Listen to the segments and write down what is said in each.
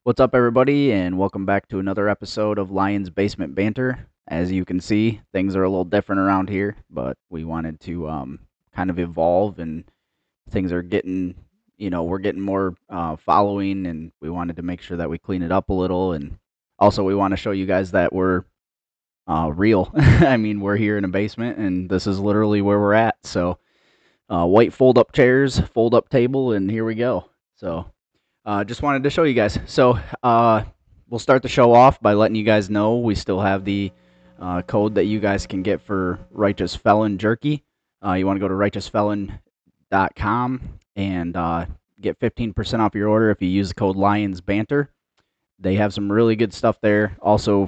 What's up, everybody, and welcome back to another episode of Lions Basement Banter. As you can see, things are a little different around here, but we wanted to kind of evolve, and things are getting, we're getting more following, and we wanted to make sure that we clean it up a little, and also we want to show you guys that we're real. I mean, we're here in a basement, and this is literally where we're at. So, white fold-up chairs, fold-up table, and here we go. So. Just wanted to show you guys. So we'll start the show off by letting you guys know we still have the code that you guys can get for Righteous Felon Jerky. You want to go to righteousfelon.com and get 15% off your order if you use the code Lions Banter. They have some really good stuff there. Also,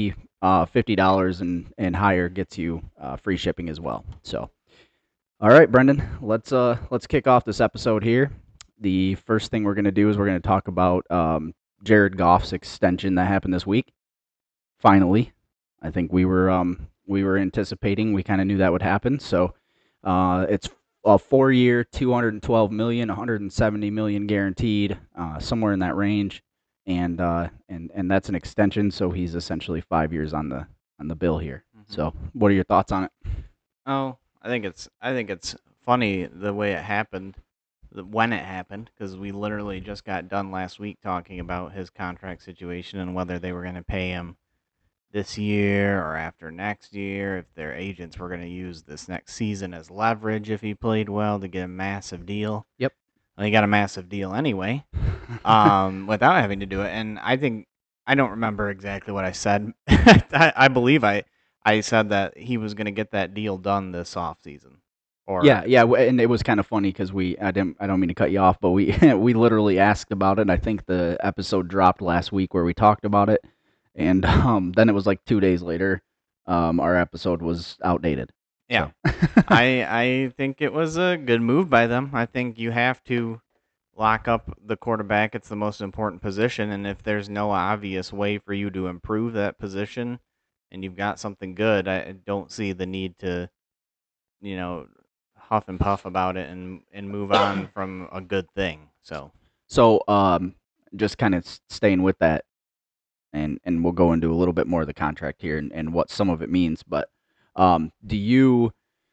$50 and higher gets you free shipping as well. So, all right, Brendan, let's kick off this episode here. The first thing we're going to do is we're going to talk about Jared Goff's extension that happened this week. Finally, I think we were anticipating. We kind of knew that would happen. So it's a 4-year, 212 million, 170 million guaranteed, somewhere in that range, and that's an extension. So he's essentially 5 years on the bill here. Mm-hmm. So what are your thoughts on it? Oh, I think it's funny the way it happened, when it happened, because we literally just got done last week talking about his contract situation and whether they were going to pay him this year or after next year, if their agents were going to use this next season as leverage if he played well to get a massive deal. Yep. Well, he got a massive deal anyway, without having to do it. And I don't remember exactly what I said. I believe I said that he was going to get that deal done this offseason. Yeah, and it was kind of funny because I don't mean to cut you off, but we we literally asked about it. I think the episode dropped last week where we talked about it, and then it was like 2 days later, our episode was outdated. Yeah. So. I think it was a good move by them. I think you have to lock up the quarterback. It's the most important position, and if there's no obvious way for you to improve that position and you've got something good, I don't see the need to, you know, huff and puff about it and move on from a good thing. So just kind of staying with that, and we'll go into a little bit more of the contract here and what some of it means. But do you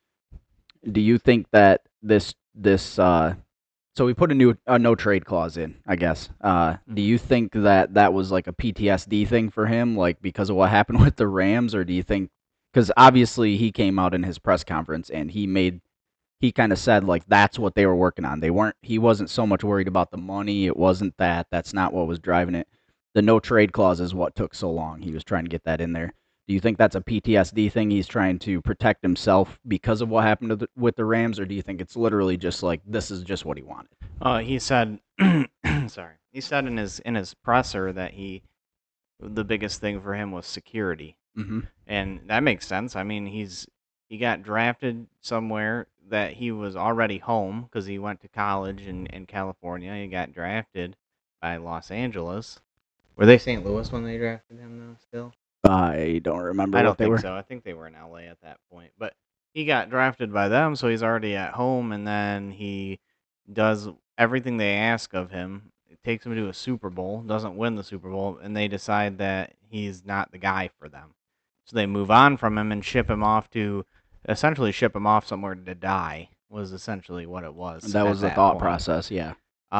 think that this so we put a no trade clause in, I guess. Do you think that was like a PTSD thing for him, like because of what happened with the Rams, or do you think because obviously he came out in his press conference and he kind of said like that's what they were working on. He wasn't so much worried about the money. It wasn't that's not what was driving it. The no trade clause is what took so long. He was trying to get that in there. Do you think that's a PTSD thing? He's trying to protect himself because of what happened with the Rams, or do you think it's literally just like this is just what he wanted? He said, sorry, he said in his presser that the biggest thing for him was security. Mm-hmm. And that makes sense. I mean, he got drafted somewhere that he was already home because he went to college in California. He got drafted by Los Angeles. Were they St. Louis when they drafted him, though, still? I don't remember I what don't they think were. so. I think they were in LA at that point. But he got drafted by them, so he's already at home, and then he does everything they ask of him. It takes him to a Super Bowl, doesn't win the Super Bowl, and they decide that he's not the guy for them. So they move on from him and essentially ship him off somewhere to die, was essentially what it was. That was the thought process, yeah.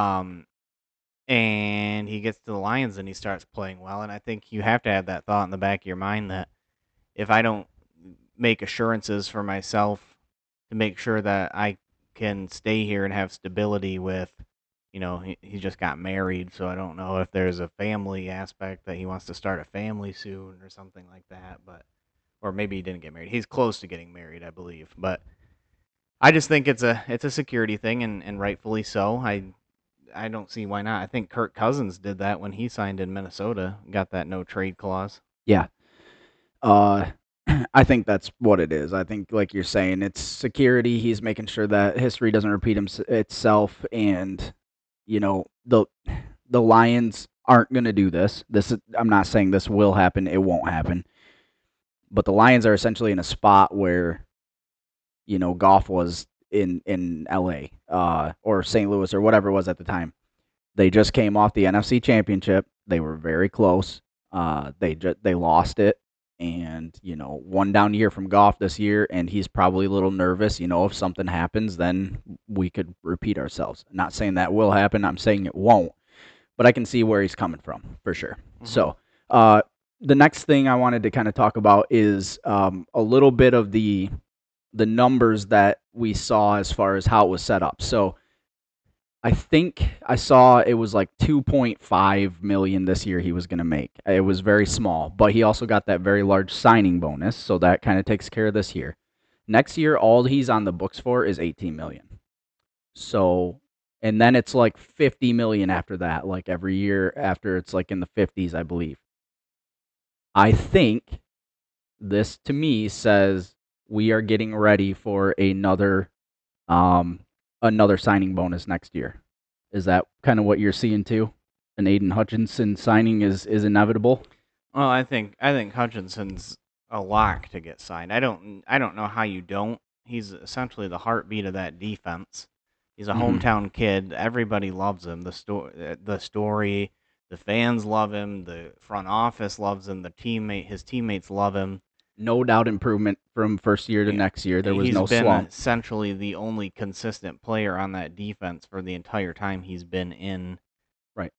And he gets to the Lions and he starts playing well. And I think you have to have that thought in the back of your mind that if I don't make assurances for myself to make sure that I can stay here and have stability with, he just got married, so I don't know if there's a family aspect that he wants to start a family soon or something like that, or maybe he didn't get married. He's close to getting married, I believe, but I just think it's a security thing, and rightfully so. I don't see why not. I think Kirk Cousins did that when he signed in Minnesota, got that no trade clause. Yeah. I think that's what it is. I think, like you're saying, it's security. He's making sure that history doesn't repeat itself, and the Lions aren't going to do this. I'm not saying this will happen. It won't happen. But the Lions are essentially in a spot where, Goff was in L.A. Or St. Louis or whatever it was at the time. They just came off the NFC Championship. They were very close. They lost it, and one down year from Goff this year, and he's probably a little nervous. If something happens, then we could repeat ourselves. Not saying that will happen. I'm saying it won't, but I can see where he's coming from for sure. Mm-hmm. So, the next thing I wanted to kind of talk about is a little bit of the numbers that we saw as far as how it was set up. So I think I saw it was like 2.5 million this year he was going to make. It was very small, but he also got that very large signing bonus, so that kind of takes care of this year. Next year all he's on the books for is 18 million. So and then it's like 50 million after that, like every year after it's like in the 50s, I believe. I think this to me says we are getting ready for um another signing bonus next year. Is that kind of what you're seeing too? An Aiden Hutchinson signing is inevitable. Well, I think Hutchinson's a lock to get signed. I don't know how you don't. He's essentially the heartbeat of that defense. He's a Hmm. hometown kid. Everybody loves him. The story, the fans love him. The front office loves him. His teammates love him. No doubt improvement from first year to Yeah, next year. There was he's no been slump. essentially the only consistent player on that defense for the entire time he's been in, Right.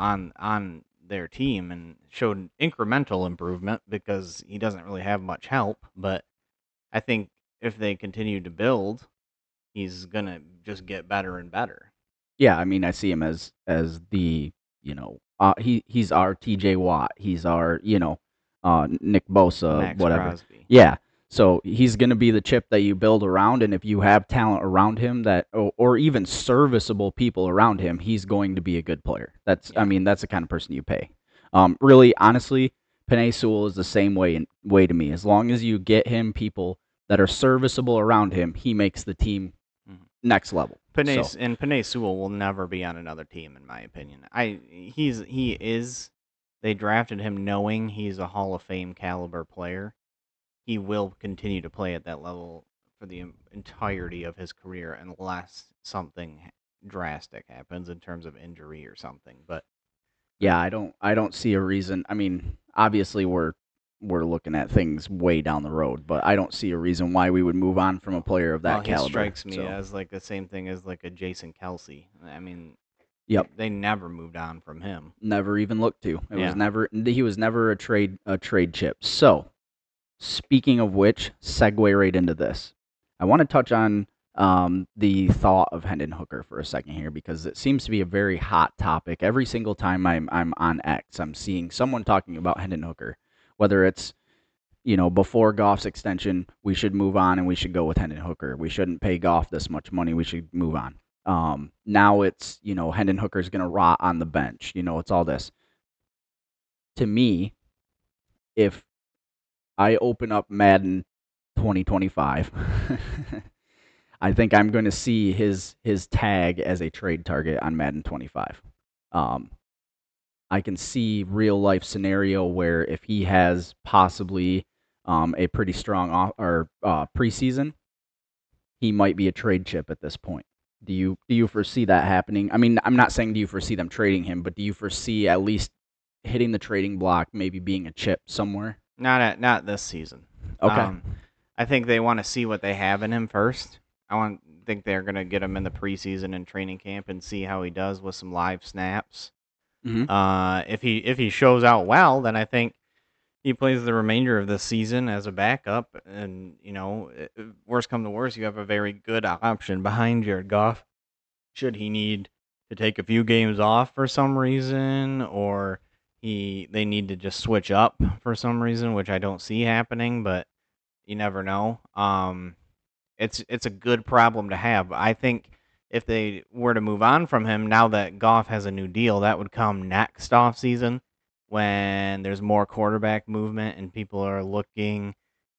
on their team, and showed incremental improvement because he doesn't really have much help. But I think if they continue to build, he's gonna just get better and better. Yeah, I mean, I see him as the he's our T.J. Watt, he's our Nick Bosa, Max whatever. Crosby. Yeah, so he's gonna be the chip that you build around, and if you have talent around him that, or even serviceable people around him, he's going to be a good player. I Yeah. mean, that's the kind of person you pay. Really, honestly, Penei Sewell is the same way to me. As long as you get him people that are serviceable around him, he makes the team Mhm. next level. So. Panay Sewell will never be on another team, in my opinion. He is. They drafted him knowing he's a Hall of Fame caliber player. He will continue to play at that level for the entirety of his career unless something drastic happens in terms of injury or something. But Yeah, I don't see a reason. I mean, obviously we're looking at things way down the road, but I don't see a reason why we would move on from a player of well, that he caliber. strikes me So, as like the same thing as like a Jason Kelsey. I mean, yep, they never moved on from him. never even looked to. It was Yeah. never he was never a trade chip. So, speaking of which, segue right into this. I want to touch on the thought of Hendon Hooker for a second here because it seems to be a very hot topic. Every single time I'm on X, I'm seeing someone talking about Hendon Hooker, whether it's before Goff's extension, we should move on and we should go with Hendon Hooker. We shouldn't pay Goff this much money. We should move on. Now it's, Hendon Hooker's going to rot on the bench. It's all this. To me, if I open up Madden 2025, I think I'm going to see his tag as a trade target on Madden 25. Um, I can see real life scenario where if he has possibly a pretty strong preseason, he might be a trade chip at this point. Do you foresee that happening? I mean, I'm not saying do you foresee them trading him, but do you foresee at least hitting the trading block, maybe being a chip somewhere? Not this season. Okay. Um, I think they want to see what they have in him first. Think they're gonna get him in the preseason and training camp and see how he does with some live snaps. Hmm. If he shows out well, then I think he plays the remainder of the season as a backup. And worst come to worst, you have a very good option behind Jared Goff. Should he need to take a few games off for some reason, or they need to just switch up for some reason, which I don't see happening, but you never know. It's a good problem to have. I think if they were to move on from him now that Goff has a new deal, that would come next offseason when there's more quarterback movement and people are looking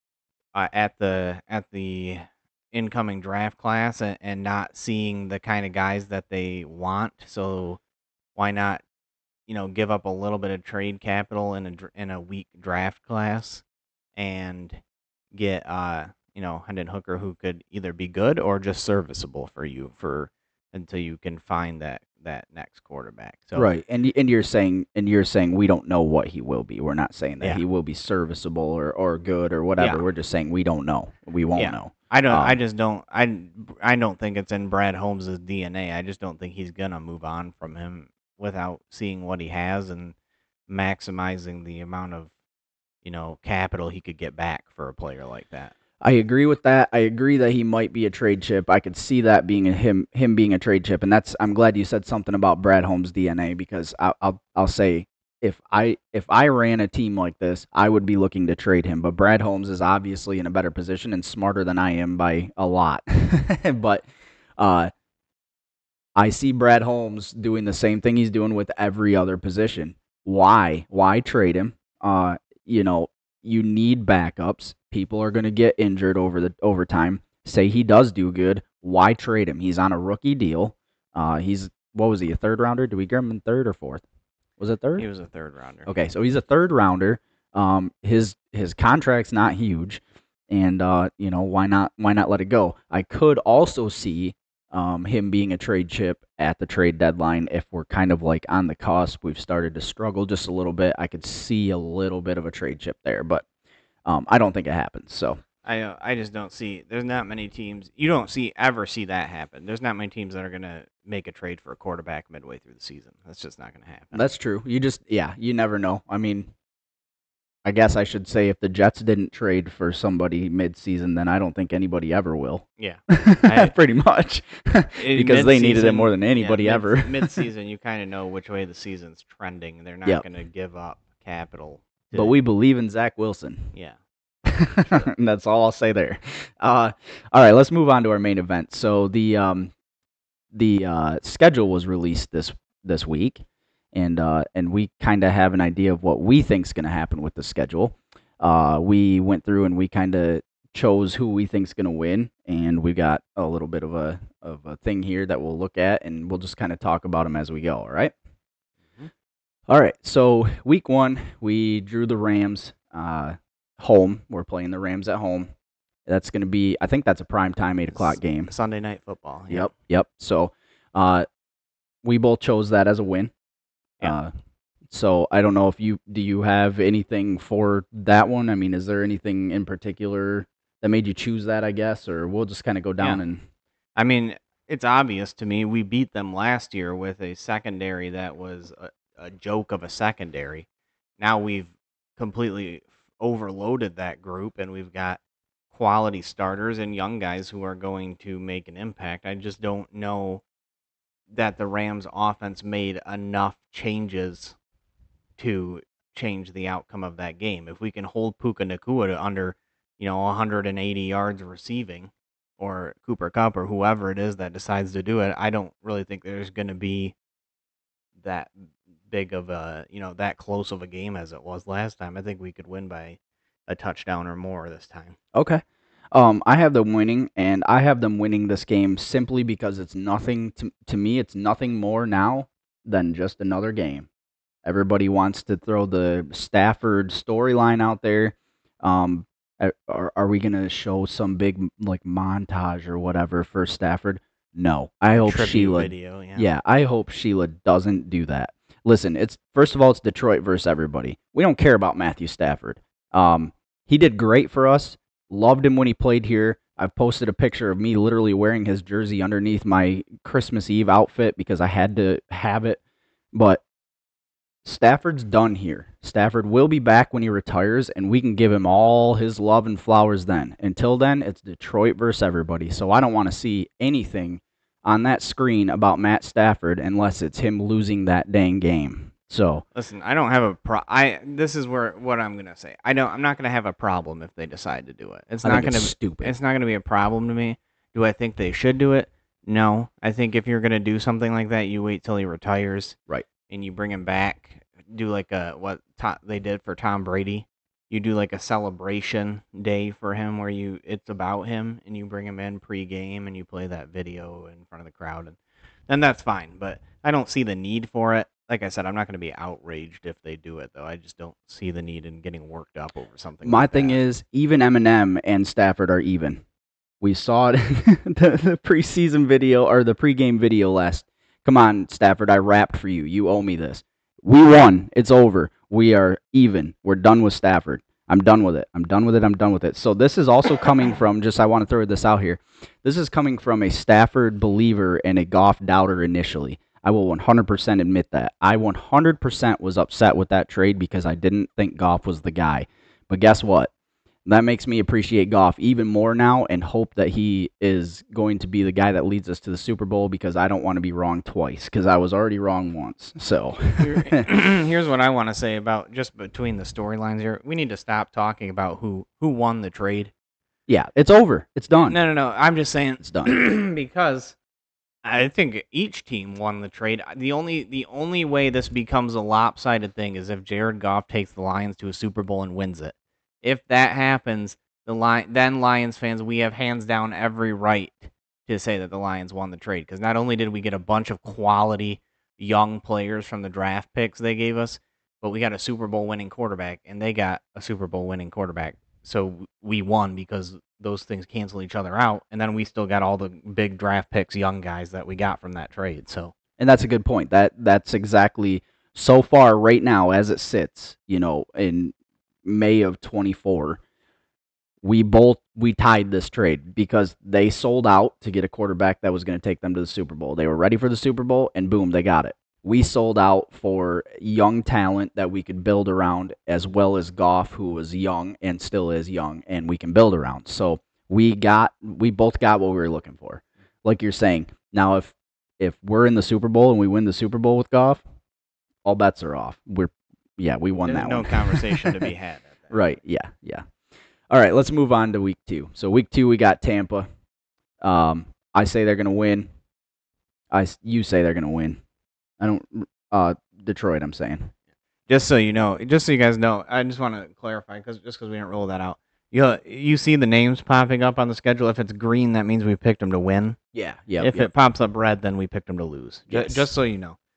at the incoming draft class, and not seeing the kind of guys that they want. So why not, give up a little bit of trade capital in a weak draft class and get Hendon Hooker, who could either be good or just serviceable for you for until you can find that next quarterback. So Right, and you're saying we don't know what he will be. We're not saying that yeah, he will be serviceable or good or whatever. yeah, We're just saying we don't know. We won't yeah. know. I just don't. I don't think it's in Brad Holmes' DNA. I just don't think he's gonna move on from him without seeing what he has and maximizing the amount of capital he could get back for a player like that. I agree with that. I agree that he might be a trade chip. I could see that being him being a trade chip, and I'm glad you said something about Brad Holmes' DNA because I'll say if I ran a team like this, I would be looking to trade him. But Brad Holmes is obviously in a better position and smarter than I am by a lot. But uh, I see Brad Holmes doing the same thing he's doing with every other position. Why? Why trade him? You know, you need backups. People are going to get injured over time. Say he does do good. Why trade him? He's on a rookie deal. He's what was he, a third rounder? Did we get him in third or fourth? Was it third? He was a third rounder. Okay, so he's a third rounder. His contract's not huge, and why not let it go? I could also see him being a trade chip at the trade deadline if we're kind of like on the cusp. We've started to struggle just a little bit. I could see a little bit of a trade chip there, but I don't think it happens. So I just don't see. There's not many teams. You don't ever see that happen. There's not many teams that are gonna make a trade for a quarterback midway through the season. That's just not gonna happen. that's true. You never know. I mean, I guess I should say if the Jets didn't trade for somebody mid-season, then I don't think anybody ever will. Yeah, pretty much, because they needed it more than anybody ever. Mid-season, you kind of know which way the season's trending. They're not going to give up capital. But we believe in Zach Wilson. Yeah. That's all I'll say there. All right, let's move on to our main event. So the schedule was released this week, and we kind of have an idea of what we think's going to happen with the schedule. We went through and we kind of chose who we think's going to win, and we got a little bit of a thing here that we'll look at, and we'll just kind of talk about them as we go. All right. Mm-hmm. All right. So week 1, we drew the Rams home. We're playing the Rams at home. That's going to be, I think that's a prime time 8:00 game. Sunday Night Football. Yep. So we both chose that as a win. Yeah. So I don't know if do you have anything for that one? I mean, is there anything in particular that made you choose that, I guess, or we'll just kind of go down and... I mean, it's obvious to me. We beat them last year with a secondary that was a joke of a secondary. Now we've completely overloaded that group, and we've got quality starters and young guys who are going to make an impact. I just don't know that the Rams offense made enough changes to change the outcome of that game. If we can hold Puka Nacua to under, 180 yards receiving, or Cooper Kupp or whoever it is that decides to do it, I don't really think there's going to be that big of a, that close of a game as it was last time. I think we could win by a touchdown or more this time. Okay. I have them winning, and I have them winning this game simply because it's nothing to me. It's nothing more now than just another game. Everybody wants to throw the Stafford storyline out there. Are we gonna show some big like montage or whatever for Stafford? No. I hope Sheila. Video, yeah, I hope Sheila doesn't do that. Listen, first of all, it's Detroit versus everybody. We don't care about Matthew Stafford. He did great for us. Loved him when he played here. I've posted a picture of me literally wearing his jersey underneath my Christmas Eve outfit because I had to have it. But Stafford's done here. Stafford will be back when he retires, and we can give him all his love and flowers then. Until then, it's Detroit versus everybody. So I don't want to see anything on that screen about Matt Stafford unless it's him losing that dang game. So listen, I don't have a this is what I'm gonna say. I'm not gonna have a problem if they decide to do it. It's not gonna stupid. It's not gonna be a problem to me. Do I think they should do it? No. I think if you're gonna do something like that, you wait till he retires, right? And you bring him back. Do like what they did for Tom Brady. You do like a celebration day for him where it's about him, and you bring him in pre-game and you play that video in front of the crowd, and then that's fine. But I don't see the need for it. Like I said, I'm not going to be outraged if they do it, though. I just don't see the need in getting worked up over something My like thing that. is, even Eminem and Stafford are even. We saw it in the preseason video or the pregame video last Come on, Stafford, I rapped for you. You owe me this. We won. It's over. We are even. We're done with Stafford. I'm done with it. I'm done with it. I'm done with it. So this is also coming from, just I want to throw this out here. This is coming from a Stafford believer and a Goff doubter initially. I will 100% admit that. I 100% was upset with that trade because I didn't think Goff was the guy. But guess what? That makes me appreciate Goff even more now and hope that he is going to be the guy that leads us to the Super Bowl because I don't want to be wrong twice because I was already wrong once. So Here's what I want to say about just between the storylines here. We need to stop talking about who won the trade. Yeah, it's over. It's done. No. I'm just saying It's done. because I think each team won the trade. The only way this becomes a lopsided thing is if Jared Goff takes the Lions to a Super Bowl and wins it. If that happens, then Lions fans, we have hands down every right to say that the Lions won the trade because not only did we get a bunch of quality young players from the draft picks they gave us, but we got a Super Bowl winning quarterback, and they got a Super Bowl winning quarterback. So we won because those things cancel each other out, and then we still got all the big draft picks, young guys that we got from that trade. So, and that's a good point. That's exactly so far right now as it sits. In May of 24, we tied this trade because they sold out to get a quarterback that was going to take them to the Super Bowl. They were ready for the Super Bowl, and boom, they got it. We sold out for young talent that we could build around, as well as Goff, who was young and still is young, and we can build around. So we both got what we were looking for. Like you're saying, now if we're in the Super Bowl and we win the Super Bowl with Goff, all bets are off. We won there's that no one. conversation to be had. Right, yeah. All right, let's move on to week 2. So week 2, we got Tampa. I say they're going to win. You say they're going to win. I don't. Detroit, I'm saying. Just so you guys know, I just want to clarify because we didn't roll that out. You see the names popping up on the schedule. If it's green, that means we picked them to win. Yeah. If it pops up red, then we picked them to lose. Yes. Just so you know.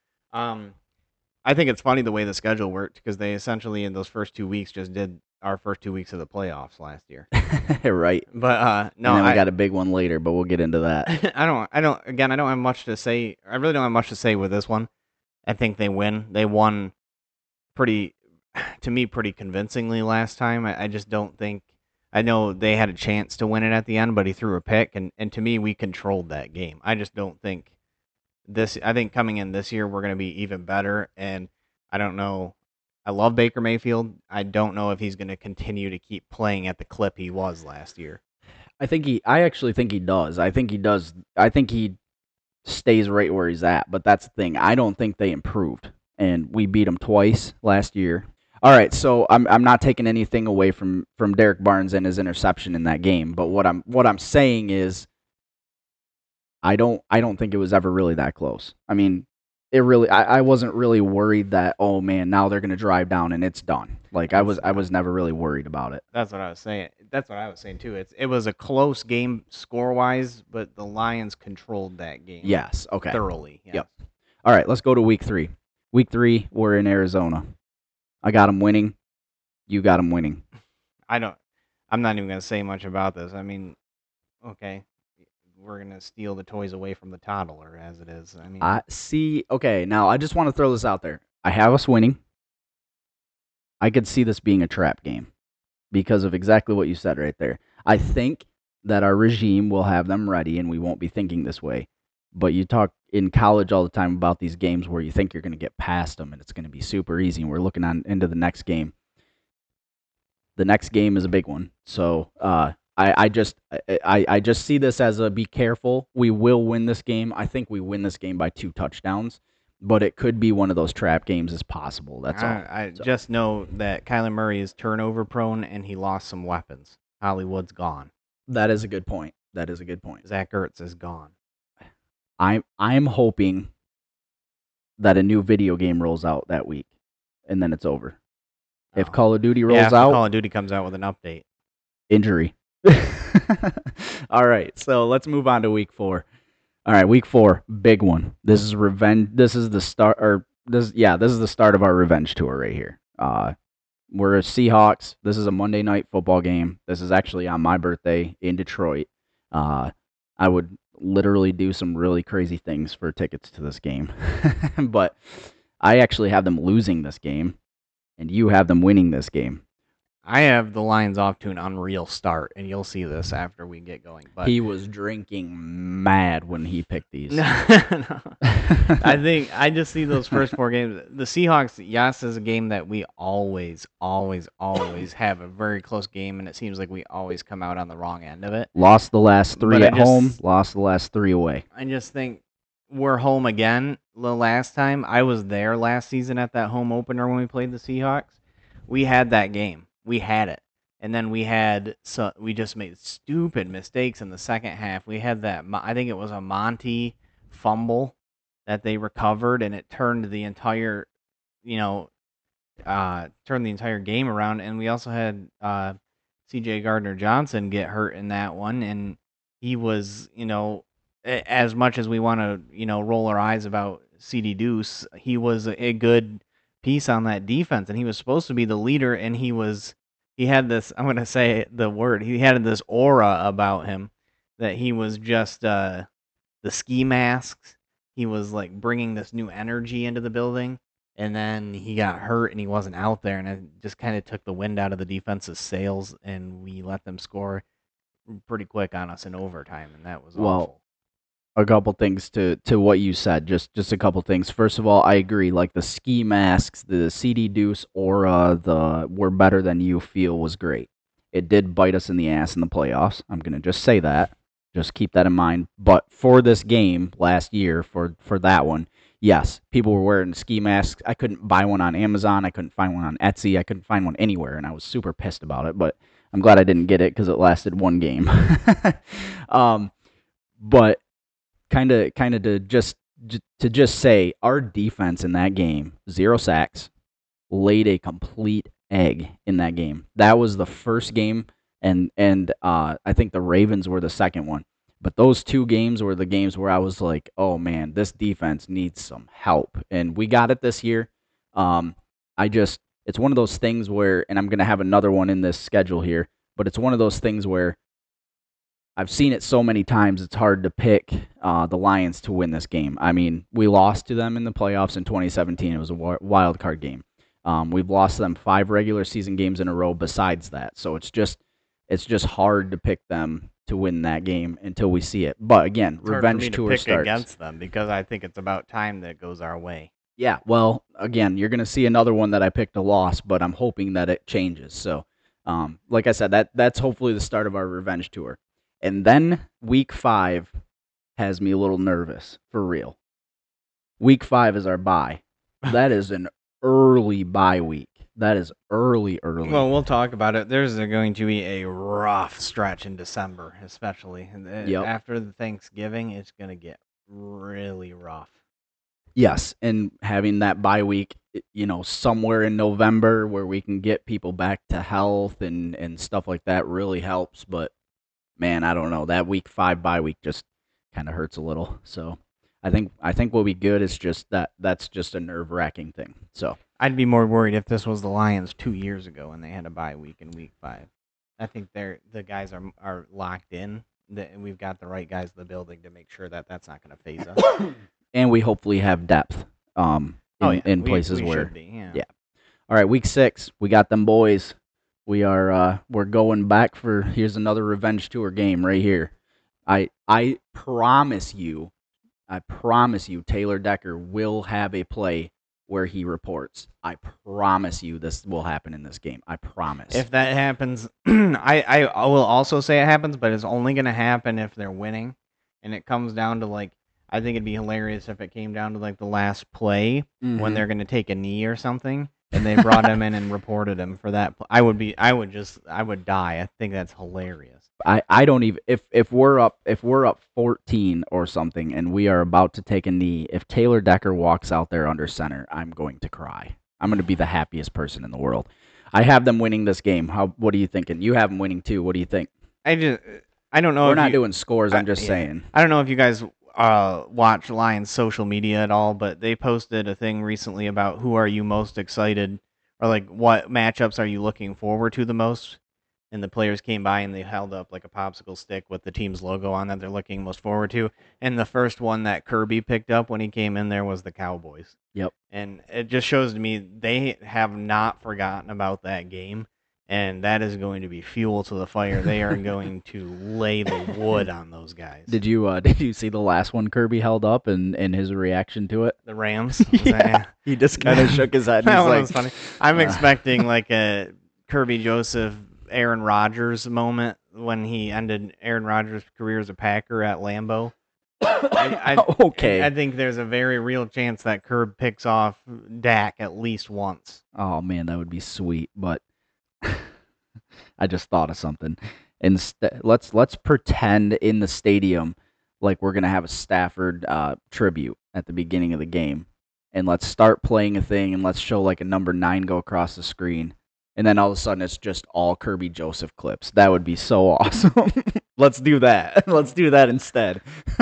I think it's funny the way the schedule worked because they essentially in those first 2 weeks just did our first 2 weeks of the playoffs last year. Right. But no, and then we got a big one later, but we'll get into that. I don't have much to say. I really don't have much to say with this one. I think they win. They won pretty convincingly last time. I just don't think. I know they had a chance to win it at the end, but he threw a pick, and to me, we controlled that game. I just don't think I think coming in this year, we're going to be even better, and I don't know. I love Baker Mayfield. I don't know if he's going to continue to keep playing at the clip he was last year. I actually think he does. I think he does. I think he stays right where he's at, but that's the thing. I don't think they improved, and we beat them twice last year. All right, so I'm not taking anything away from Derek Barnes and his interception in that game, but what I'm saying is I don't think it was ever really that close. I mean, I wasn't really worried that, oh man, now they're going to drive down and it's done. Like I was never really worried about it. That's what I was saying. That's what I was saying too. It was a close game score-wise, but the Lions controlled that game. Yes, okay. Thoroughly. Yes. Yep. All right, let's go to week 3. Week 3, we're in Arizona. I got them winning. You got them winning. I'm not even going to say much about this. I mean, okay. We're going to steal the toys away from the toddler as it is. I mean, okay, now I just want to throw this out there. I have us winning. I could see this being a trap game because of exactly what you said right there. I think that our regime will have them ready and we won't be thinking this way. But you talk in college all the time about these games where you think you're going to get past them and it's going to be super easy, and we're looking into the next game. The next game is a big one. So I just see this as a be careful. We will win this game. I think we win this game by 2 touchdowns, but it could be one of those trap games as possible. That's all. I just know that Kyler Murray is turnover prone and he lost some weapons. Hollywood's gone. That is a good point. Zach Ertz is gone. I'm hoping that a new video game rolls out that week, and then it's over. If Call of Duty rolls out, Call of Duty comes out with an update. Injury. All right, so let's move on to week 4. All right, week 4, big one. This is revenge. This is the start, this is the start of our revenge tour right here. We're Seahawks. This is a Monday night football game. This is actually on my birthday in Detroit. I would literally do some really crazy things for tickets to this game. But I actually have them losing this game, and you have them winning this game. I have the Lions off to an unreal start, and you'll see this after we get going. But He was drinking mad when he picked these. no, I think I just see those first 4 games. The Seahawks, yes, is a game that we always, always, always have a very close game, and it seems like we always come out on the wrong end of it. Lost the last 3 But I at home, just, lost the last 3 away. I just think we're home again. The last time I was there last season at that home opener when we played the Seahawks, we had that game. We had it. And then we just made stupid mistakes in the second half. We had that, I think it was a Monty fumble that they recovered, and it turned the entire, turned the entire game around. And we also had C.J. Gardner-Johnson get hurt in that one, and he was, as much as we want to, roll our eyes about C.D. Deuce, he was a good piece on that defense, and he was supposed to be the leader, and he had this, I'm going to say the word, he had this aura about him that he was just the ski masks. He was like bringing this new energy into the building, and then he got hurt and he wasn't out there, and it just kind of took the wind out of the defense's sails, and we let them score pretty quick on us in overtime, and that was awful. A couple things to what you said. Just a couple things. First of all, I agree. Like the ski masks, the CD Deuce aura, the "we're better than you" feel was great. It did bite us in the ass in the playoffs. I'm gonna just say that. Just keep that in mind. But for this game last year, for that one, yes, people were wearing ski masks. I couldn't buy one on Amazon. I couldn't find one on Etsy. I couldn't find one anywhere, and I was super pissed about it. But I'm glad I didn't get it because it lasted one game. But kind of to just say our defense in that game, 0 sacks, laid a complete egg in that game. That was the first game, and I think the Ravens were the second one. But those 2 games were the games where I was like, oh man, this defense needs some help, and we got it this year. It's one of those things where, and I'm gonna have another one in this schedule here, but it's one of those things where I've seen it so many times, it's hard to pick the Lions to win this game. I mean, we lost to them in the playoffs in 2017. It was a wild card game. We've lost them 5 regular season games in a row besides that. So it's just hard to pick them to win that game until we see it. But again, It's revenge hard for tour me to pick starts. against them because I think it's about time that goes our way. Yeah, well, again, you're going to see another one that I picked a loss, but I'm hoping that it changes. So, like I said, that's hopefully the start of our revenge tour. And then week 5 has me a little nervous, for real. Week 5 is our bye. That is an early bye week. That is early. Well, we'll talk about it. There's going to be a rough stretch in December, especially. Yep. After the Thanksgiving, it's going to get really rough. Yes, and having that bye week, somewhere in November where we can get people back to health and stuff like that really helps. But man, I don't know. That week 5 bye week just kind of hurts a little. So I think we'll be good. It's just that's just a nerve-wracking thing. So I'd be more worried if this was the Lions 2 years ago and they had a bye week in week 5. I think the guys are locked in. We've got the right guys in the building to make sure that that's not going to phase us. And we hopefully have depth in places we where should be, yeah. All right, week 6, we got them boys. We're going back for, here's another revenge tour game right here. I promise you, Taylor Decker will have a play where he reports. I promise you this will happen in this game. I promise. If that happens, I will also say it happens, but it's only going to happen if they're winning. And it comes down to I think it'd be hilarious if it came down to the last play when they're going to take a knee or something, and they brought him in and reported him for that. I would die. I think that's hilarious. I don't even if we're up 14 or something and we are about to take a knee, if Taylor Decker walks out there under center, I'm going to cry. I'm going to be the happiest person in the world. I have them winning this game. What are you thinking? You have them winning too. What do you think? I don't know. We're not doing scores. I'm just saying. I don't know if you guys watch Lions social media at all, but they posted a thing recently about who are you most excited or what matchups are you looking forward to the most and the players came by and they held up like a popsicle stick with the team's logo on that they're looking most forward to. And the first one that Kirby picked up when he came in there was the Cowboys. Yep. And it just shows to me they have not forgotten about that game, and that is going to be fuel to the fire. They are going to lay the wood on those guys. Did you see the last one Kirby held up and his reaction to it? The Rams? Yeah. He just kind of shook his head. That He's one like, was funny. I'm expecting like a Kirby Joseph, Aaron Rodgers moment when he ended Aaron Rodgers' career as a Packer at Lambeau. Okay. I think there's a very real chance that Kirby picks off Dak at least once. Oh man, that would be sweet. But I just thought of something. Instead, let's pretend in the stadium like we're gonna have a Stafford tribute at the beginning of the game, and let's start playing a thing, and let's show like a number 9 go across the screen, and then all of a sudden it's just all Kirby Joseph clips. That would be so awesome. Let's do that. Let's do that instead.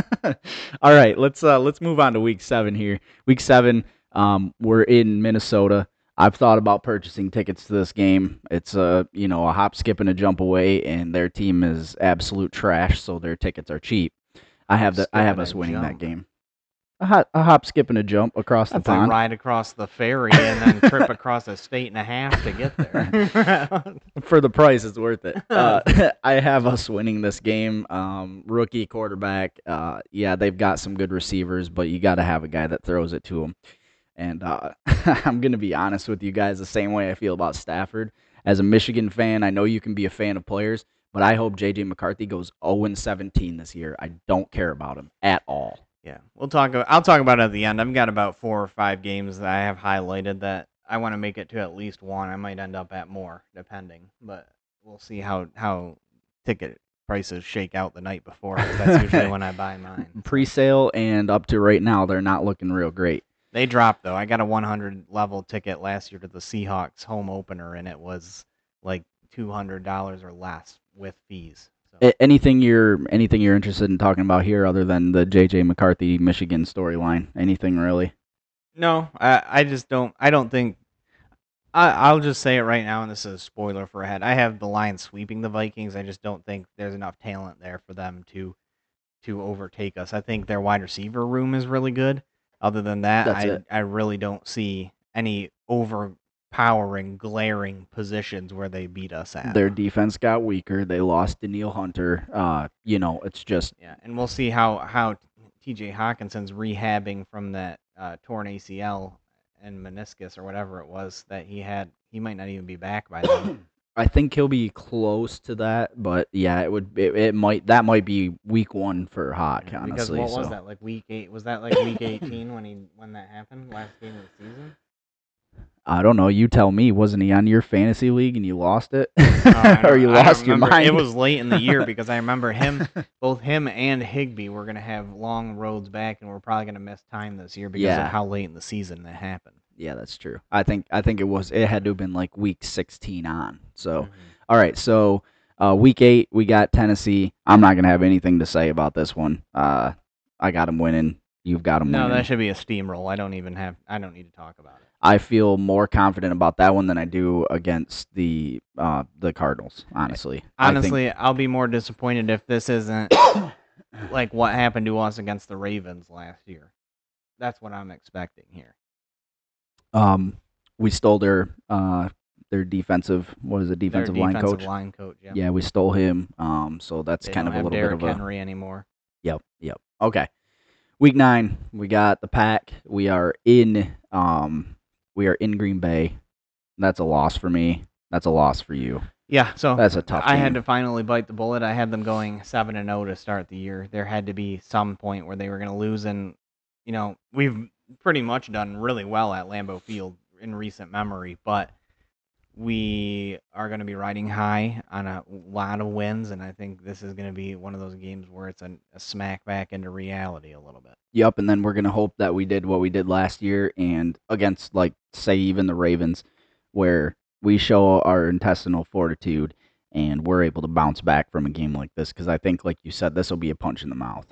All right, let's move on to week 7 here. Week 7, we're in Minnesota. I've thought about purchasing tickets to this game. It's a hop, skip, and a jump away, and their team is absolute trash, so their tickets are cheap. I have us winning that game. A hop, skip, and a jump across the pond. That's a ride across the ferry and then trip across a state and a half to get there. For the price, it's worth it. I have us winning this game. Rookie quarterback. Yeah, they've got some good receivers, but you got to have a guy that throws it to them. And I'm going to be honest with you guys the same way I feel about Stafford. As a Michigan fan, I know you can be a fan of players, but I hope J.J. McCarthy goes 0-17 this year. I don't care about him at all. Yeah, I'll talk about it at the end. I've got about 4 or 5 games that I have highlighted that I want to make it to at least one. I might end up at more, depending. But we'll see how ticket prices shake out the night before. That's usually when I buy mine. Pre-sale and up to right now, they're not looking real great. They dropped, though. I got a 100 level ticket last year to the Seahawks home opener, and it was like $200 or less with fees. So. Anything you're interested in talking about here other than the J.J. McCarthy Michigan storyline? Anything really? No, I just don't. I don't think. I'll just say it right now, and this is a spoiler for ahead. I have the Lions sweeping the Vikings. I just don't think there's enough talent there for them to overtake us. I think their wide receiver room is really good. Other than that, I really don't see any overpowering, glaring positions where they beat us at. Their defense got weaker. They lost Danielle Hunter. It's just... Yeah, and we'll see how T.J. Hawkinson's rehabbing from that torn ACL and meniscus or whatever it was that he had. He might not even be back by then. I think he'll be close to that, but yeah, it might be week 1 for Hawk, honestly. Because what was that, like week 8? Was that like week 18 when that happened, last game of the season? I don't know. You tell me. Wasn't he on your fantasy league and you lost it, or you lost your mind? It was late in the year because I remember both him and Higbee were gonna have long roads back, and we're probably gonna miss time this year because of how late in the season that happened. Yeah, that's true. I think it had to have been like week 16 on. So, all right. So, week 8 we got Tennessee. I'm not gonna have anything to say about this one. I got them winning. You've got them winning. No, that should be a steamroll. I don't need to talk about it. I feel more confident about that one than I do against the Cardinals. Honestly, I'll be more disappointed if this isn't like what happened to us against the Ravens last year. That's what I'm expecting here. We stole their defensive line coach. Yeah, we stole him. So that's kind of a little bit of a Henry anymore. Yep. Okay. Week 9, we got the Pack. We are in Green Bay. That's a loss for me. That's a loss for you. Yeah, so that's a tough game. I had to finally bite the bullet. I had them going 7-0 to start the year. There had to be some point where they were going to lose, and we've pretty much done really well at Lambeau Field in recent memory, but we are going to be riding high on a lot of wins, and I think this is going to be one of those games where it's a smack back into reality a little bit. Yep, and then we're going to hope that we did what we did last year and against, like, say, even the Ravens, where we show our intestinal fortitude and we're able to bounce back from a game like this, because I think, like you said, this will be a punch in the mouth.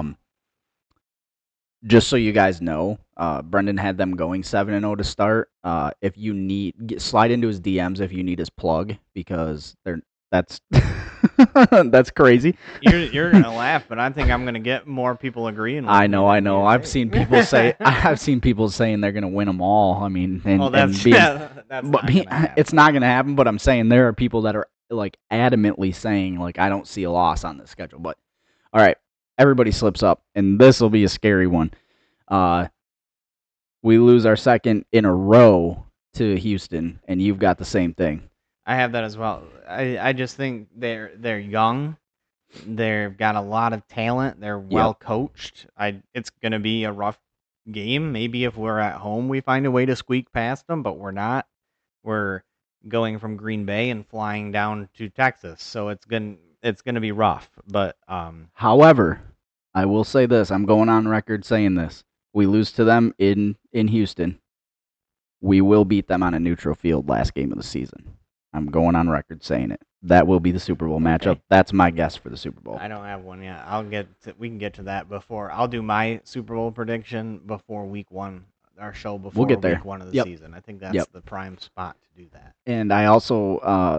Just so you guys know, Brendan had them going 7-0 to start. If you slide into his DMs if you need his plug, because That's that's crazy. You're gonna laugh, but I think I'm gonna get more people agreeing with I me know, I than know. you I've think. seen people say I've seen people saying they're gonna win them all. I mean, Oh, and that's being, that's but not gonna it's happen. not gonna happen. But I'm saying there are people that are like adamantly saying like I don't see a loss on this schedule. But all right, everybody slips up, and this will be a scary one. Uh, we lose our second in a row to Houston, and you've got the same thing. I have that as well. I just think they're young. They've got a lot of talent. They're Yep. well coached. It's gonna be a rough game. Maybe if we're at home, we find a way to squeak past them, but we're not. We're going from Green Bay and flying down to Texas, so it's gonna be rough. But However, I will say this: I'm going on record saying this. We lose to them in Houston. We will beat them on a neutral field last game of the season. I'm going on record saying it. That will be the Super Bowl matchup. Okay. That's my guess for the Super Bowl. I don't have one yet. We can get to that before. I'll do my Super Bowl prediction before week one. Our show before get there. week one of the Yep. season. I think that's Yep. the prime spot to do that. And I also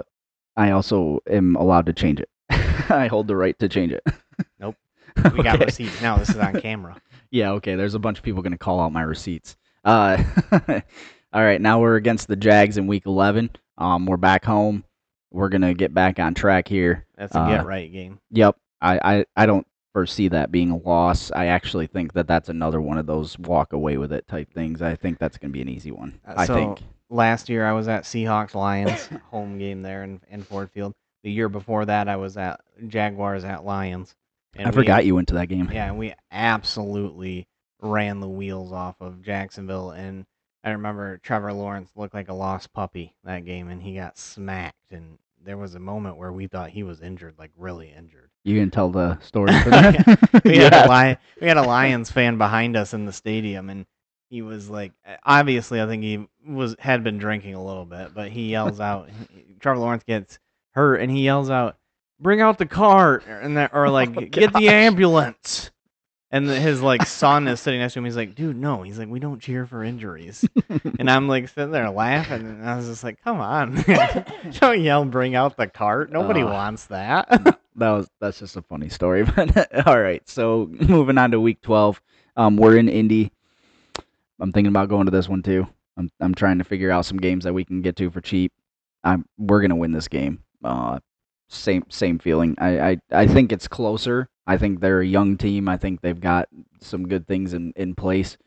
am allowed to change it. I hold the right to change it. Nope. We got receipts now. This is on camera. Yeah, okay. There's a bunch of people going to call out my receipts. All right, now we're against the Jags in Week 11. We're back home. We're going to get back on track here. That's a get right game. Yep. I don't foresee that being a loss. I actually think that that's another one of those walk away with it type things. I think that's going to be an easy one. I think. Last year I was at Seahawks Lions home game there in Ford Field. The year before that I was at Jaguars at Lions. And I forgot you went to that game. Yeah, and we absolutely ran the wheels off of Jacksonville. And I remember Trevor Lawrence looked like a lost puppy that game, and he got smacked. And there was a moment where we thought he was injured, like really injured. You can tell the story for that. we had a Lions fan behind us in the stadium, and he was like, obviously, I think he had been drinking a little bit, but he yells out, Trevor Lawrence gets hurt, and he yells out, "Bring out the cart," get the ambulance. And his son is sitting next to him. He's like, "Dude, no." He's like, "We don't cheer for injuries." And I'm like sitting there laughing, and I was just like, "Come on, don't yell, bring out the cart. Nobody wants that." That's just a funny story. But all right, so moving on to Week 12, we're in Indy. I'm thinking about going to this one too. I'm trying to figure out some games that we can get to for cheap. We're gonna win this game. Same feeling. I think it's closer. I think they're a young team. I think they've got some good things in place.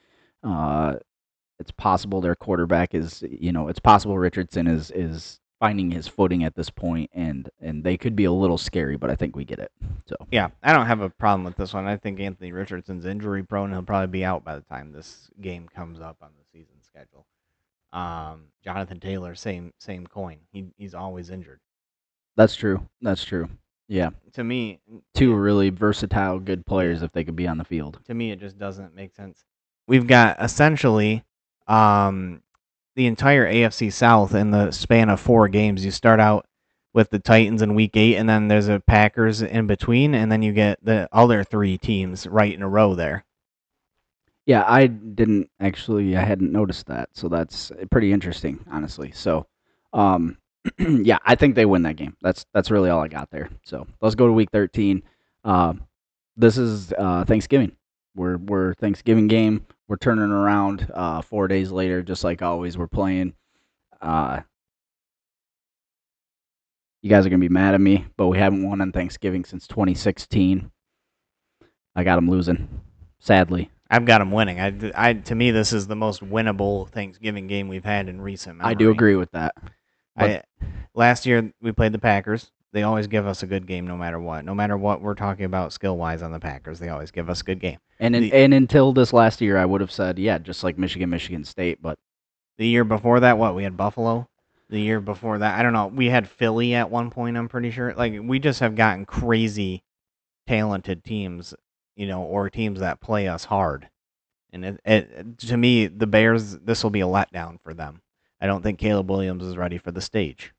It's possible their quarterback is, it's possible Richardson is finding his footing at this point, and they could be a little scary, but I think we get it. So yeah, I don't have a problem with this one. I think Anthony Richardson's injury prone. He'll probably be out by the time this game comes up on the season schedule. Jonathan Taylor, same coin. He's always injured. That's true. Yeah. To me, two really versatile, good players if they could be on the field. To me, it just doesn't make sense. We've got essentially the entire AFC South in the span of 4 games. You start out with the Titans in Week 8, and then there's a Packers in between, and then you get the other 3 teams right in a row there. Yeah, I hadn't noticed that, so that's pretty interesting, honestly. So, yeah, I think they win that game. That's really all I got there. So let's go to Week 13. This is Thanksgiving. We're Thanksgiving game. We're turning around 4 days later, just like always. We're playing. You guys are gonna be mad at me, but we haven't won on Thanksgiving since 2016. I got them losing, sadly. I've got them winning. To me, this is the most winnable Thanksgiving game we've had in recent memory. I do agree with that. Last year we played the Packers. They always give us a good game, no matter what. No matter what we're talking about skill-wise on the Packers, they always give us a good game. And until this last year, I would have said, yeah, just like Michigan State. But the year before that, we had Buffalo. The year before that, I don't know. We had Philly at one point, I'm pretty sure. Like, we just have gotten crazy talented teams, or teams that play us hard. And to me, the Bears, this will be a letdown for them. I don't think Caleb Williams is ready for the stage.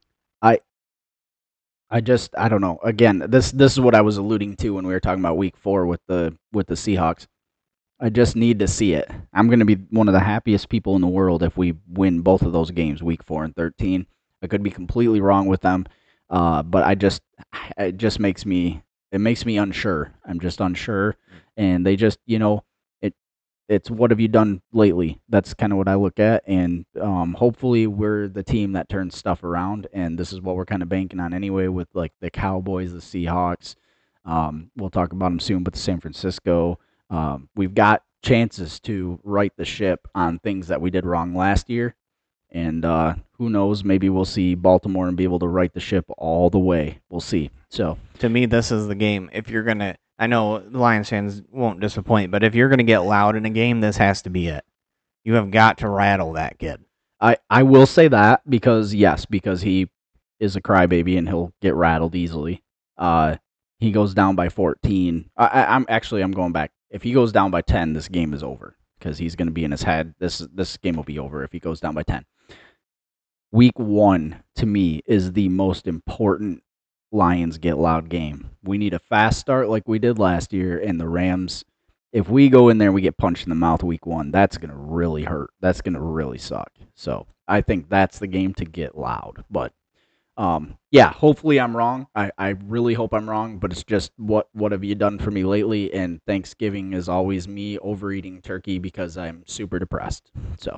I don't know. Again, this is what I was alluding to when we were talking about Week 4 with the Seahawks. I just need to see it. I'm going to be one of the happiest people in the world if we win both of those games, Week 4 and 13. I could be completely wrong with them. But it just makes me unsure. I'm just unsure, and they just it it's what have you done lately? That's kind of what I look at, and hopefully we're the team that turns stuff around, and this is what we're kind of banking on anyway with like the Cowboys, the Seahawks. We'll talk about them soon, but the San Francisco, we've got chances to right the ship on things that we did wrong last year, and who knows, maybe we'll see Baltimore and be able to right the ship all the way. We'll see. So To me, this is the game. If you're gonna, I know the Lions fans won't disappoint, but if you're gonna get loud in a game, this has to be it. You have got to rattle that kid. I will say that because yes, because he is a crybaby and he'll get rattled easily. He goes down by 14. I'm going back. If he goes down by 10, this game is over because he's going to be in his head. This game will be over if he goes down by 10. Week 1 to me is the most important Lions get loud game. We need a fast start like we did last year, and the Rams. If we go in there and we get punched in the mouth week 1, that's gonna really hurt. That's gonna really suck. So I think that's the game to get loud. But yeah, hopefully I'm wrong. I really hope I'm wrong. But it's just what have you done for me lately? And Thanksgiving is always me overeating turkey because I'm super depressed. So.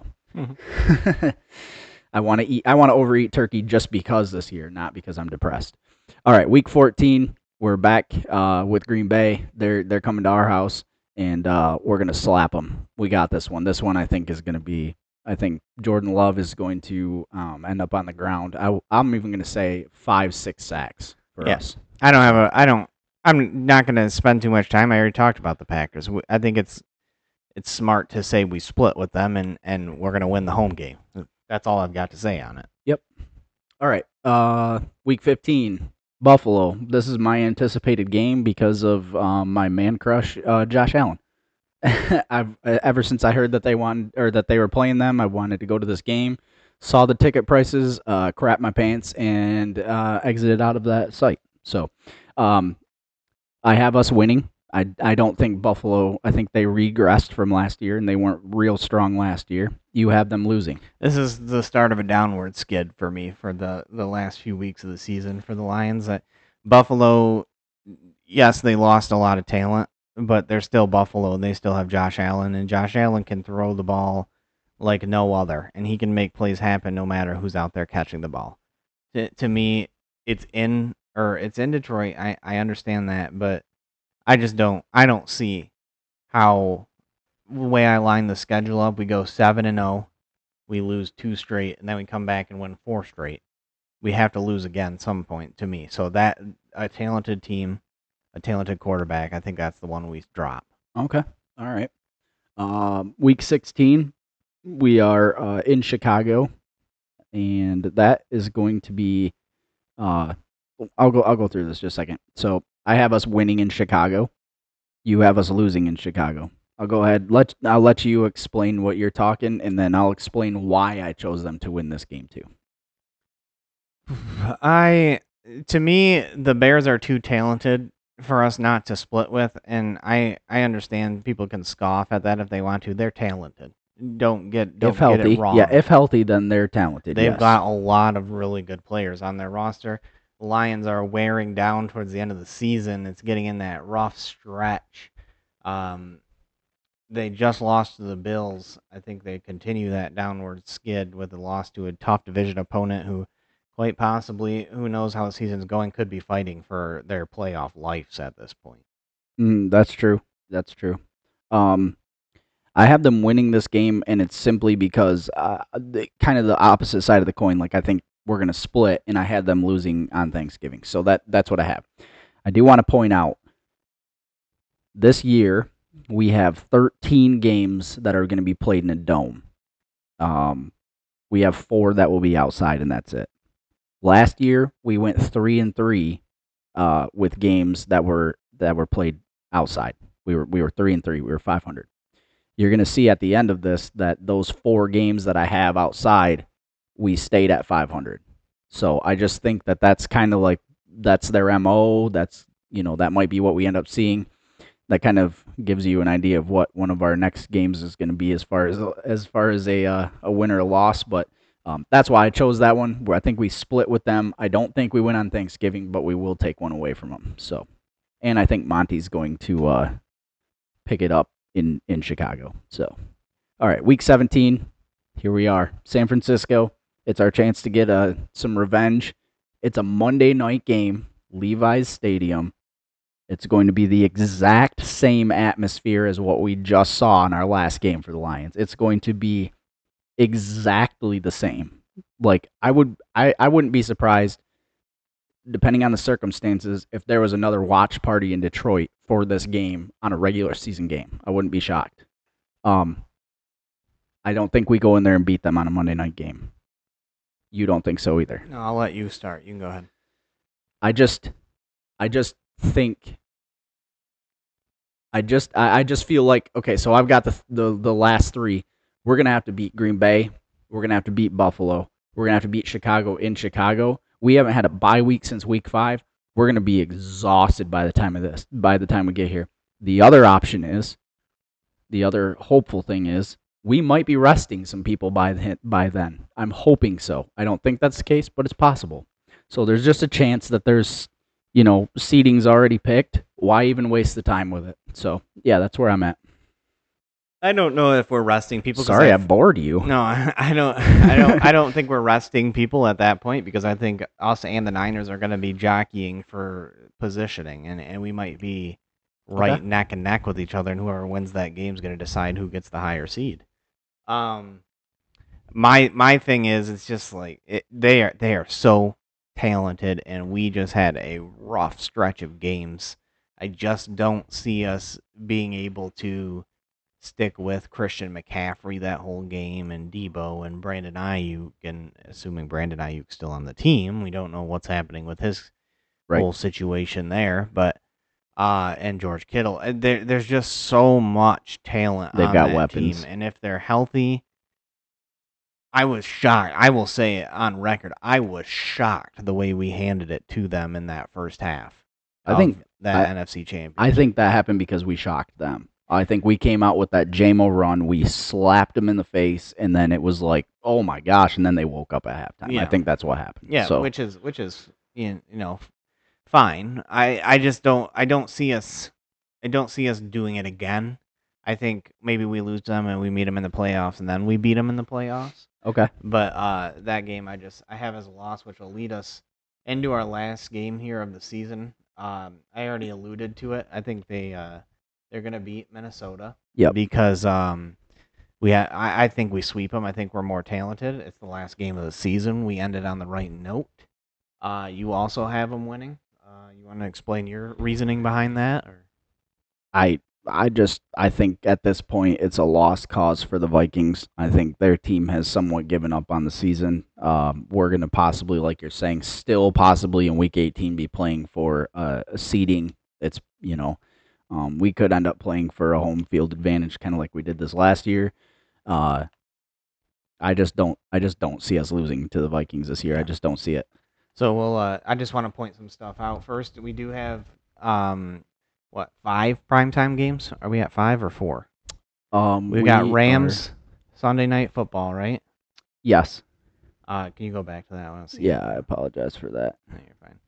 I want to eat. I want to overeat turkey just because this year, not because I'm depressed. All right, week 14, we're back with Green Bay. They're coming to our house, and we're gonna slap them. We got this one. This one I think is gonna be. I think Jordan Love is going to end up on the ground. I'm even gonna say 5-6 sacks for us. I don't have a. I don't. I'm not gonna spend too much time. I already talked about the Packers. I think it's smart to say we split with them and we're gonna win the home game. That's all I've got to say on it. Yep. All right. Week 15, Buffalo. This is my anticipated game because of my man crush, Josh Allen. I've ever since I heard that they wanted or that they were playing them, I wanted to go to this game. Saw the ticket prices, crap my pants, and exited out of that site. So, um, I have us winning. I don't think Buffalo. I think they regressed from last year, and they weren't real strong last year. You have them losing. This is the start of a downward skid for me for the last few weeks of the season for the Lions. Buffalo, yes, they lost a lot of talent, but they're still Buffalo, and they still have Josh Allen, and Josh Allen can throw the ball like no other, and he can make plays happen no matter who's out there catching the ball. To me, it's in Detroit. I understand that, but I don't see how the way I line the schedule up, we go 7-0, we lose 2 straight, and then we come back and win 4 straight. We have to lose again at some point to me. So that a talented team, a talented quarterback, I think that's the one we drop. Okay. All right. Week 16, we are in Chicago, and that is going to be. I'll go through this just a second. So I have us winning in Chicago. You have us losing in Chicago. I'll go ahead. I'll let you explain what you're talking, and then I'll explain why I chose them to win this game too. To me, the Bears are too talented for us not to split with, and I understand people can scoff at that if they want to. They're talented. Don't get it wrong. Yeah, if healthy, then they're talented. They've yes. got a lot of really good players on their roster. The Lions are wearing down towards the end of the season. It's getting in that rough stretch. They just lost to the Bills. I think they continue that downward skid with a loss to a tough division opponent who quite possibly, who knows how the season's going, could be fighting for their playoff lives at this point. That's true. That's true. I have them winning this game, and it's simply because kind of the opposite side of the coin. Like I think we're going to split, and I had them losing on Thanksgiving. So that's what I have. I do want to point out this year we have 13 games that are going to be played in a dome. We have 4 that will be outside, and that's it. Last year we went 3-3 with games that were played outside. We were 3-3. We were 500. You're going to see at the end of this that those 4 games that I have outside, we stayed at 500. So I just think that that's kind of like that's their MO. That's that might be what we end up seeing. That kind of gives you an idea of what one of our next games is going to be as far as a win or a loss. But That's why I chose that one. Where I think we split with them. I don't think we win on Thanksgiving, but we will take one away from them. So, and I think Monty's going to pick it up in Chicago. So, all right, week 17. Here we are, San Francisco. It's our chance to get some revenge. It's a Monday night game, Levi's Stadium. It's going to be the exact same atmosphere as what we just saw in our last game for the Lions. It's going to be exactly the same. Like I wouldn't be surprised, depending on the circumstances, if there was another watch party in Detroit for this game on a regular season game. I wouldn't be shocked. I don't think we go in there and beat them on a Monday night game. You don't think so either? No, I'll let you start. You can go ahead. I just think I just feel like, okay, so I've got the last three. We're gonna have to beat Green Bay. We're gonna have to beat Buffalo. We're gonna have to beat Chicago in Chicago. We haven't had a bye week since week 5. We're gonna be exhausted by the time we get here. The other option is, the other hopeful thing is, we might be resting some people by then. I'm hoping so. I don't think that's the case, but it's possible. So there's just a chance that there's, seating's already picked. Why even waste the time with it? So yeah, that's where I'm at. I don't know if we're resting people. Sorry, I bored you. No, I don't. I don't think we're resting people at that point, because I think us and the Niners are going to be jockeying for positioning, and we might be right neck and neck with each other, and whoever wins that game is going to decide who gets the higher seed. My thing is, it's just like they are so talented, and we just had a rough stretch of games. I just don't see us being able to stick with Christian McCaffrey that whole game, and Debo and Brandon Ayuk, and assuming Brandon Ayuk's still on the team, we don't know what's happening with his whole situation there, but and George Kittle. There's just so much talent on that weapons team, and if they're healthy, I was shocked. I will say it on record. I was shocked the way we handed it to them in that first half. I think that NFC Championship. I think that happened because we shocked them. I think we came out with that JMO run. We slapped them in the face, and then it was like, oh my gosh! And then they woke up at halftime. Yeah. I think that's what happened. Yeah, so. which is fine. I just don't see us doing it again. I think maybe we lose them and we meet them in the playoffs, and then we beat them in the playoffs. Okay. But that game I have as a loss, which will lead us into our last game here of the season. I already alluded to it. I think they're gonna beat Minnesota. Yep. Because I think we sweep them. I think we're more talented. It's the last game of the season. We ended on the right note. You also have them winning. You want to explain your reasoning behind that? Or? I think at this point it's a lost cause for the Vikings. I think their team has somewhat given up on the season. We're going to possibly, like you're saying, still possibly in Week 18 be playing for a seeding. It's, we could end up playing for a home field advantage, kind of like we did this last year. I just don't see us losing to the Vikings this year. I just don't see it. So I just want to point some stuff out. First, we do have 5 primetime games? Are we at 5 or 4? We've got Rams Sunday Night Football, right? Yes. Can you go back to that one? Yeah, I apologize for that. No, you're fine.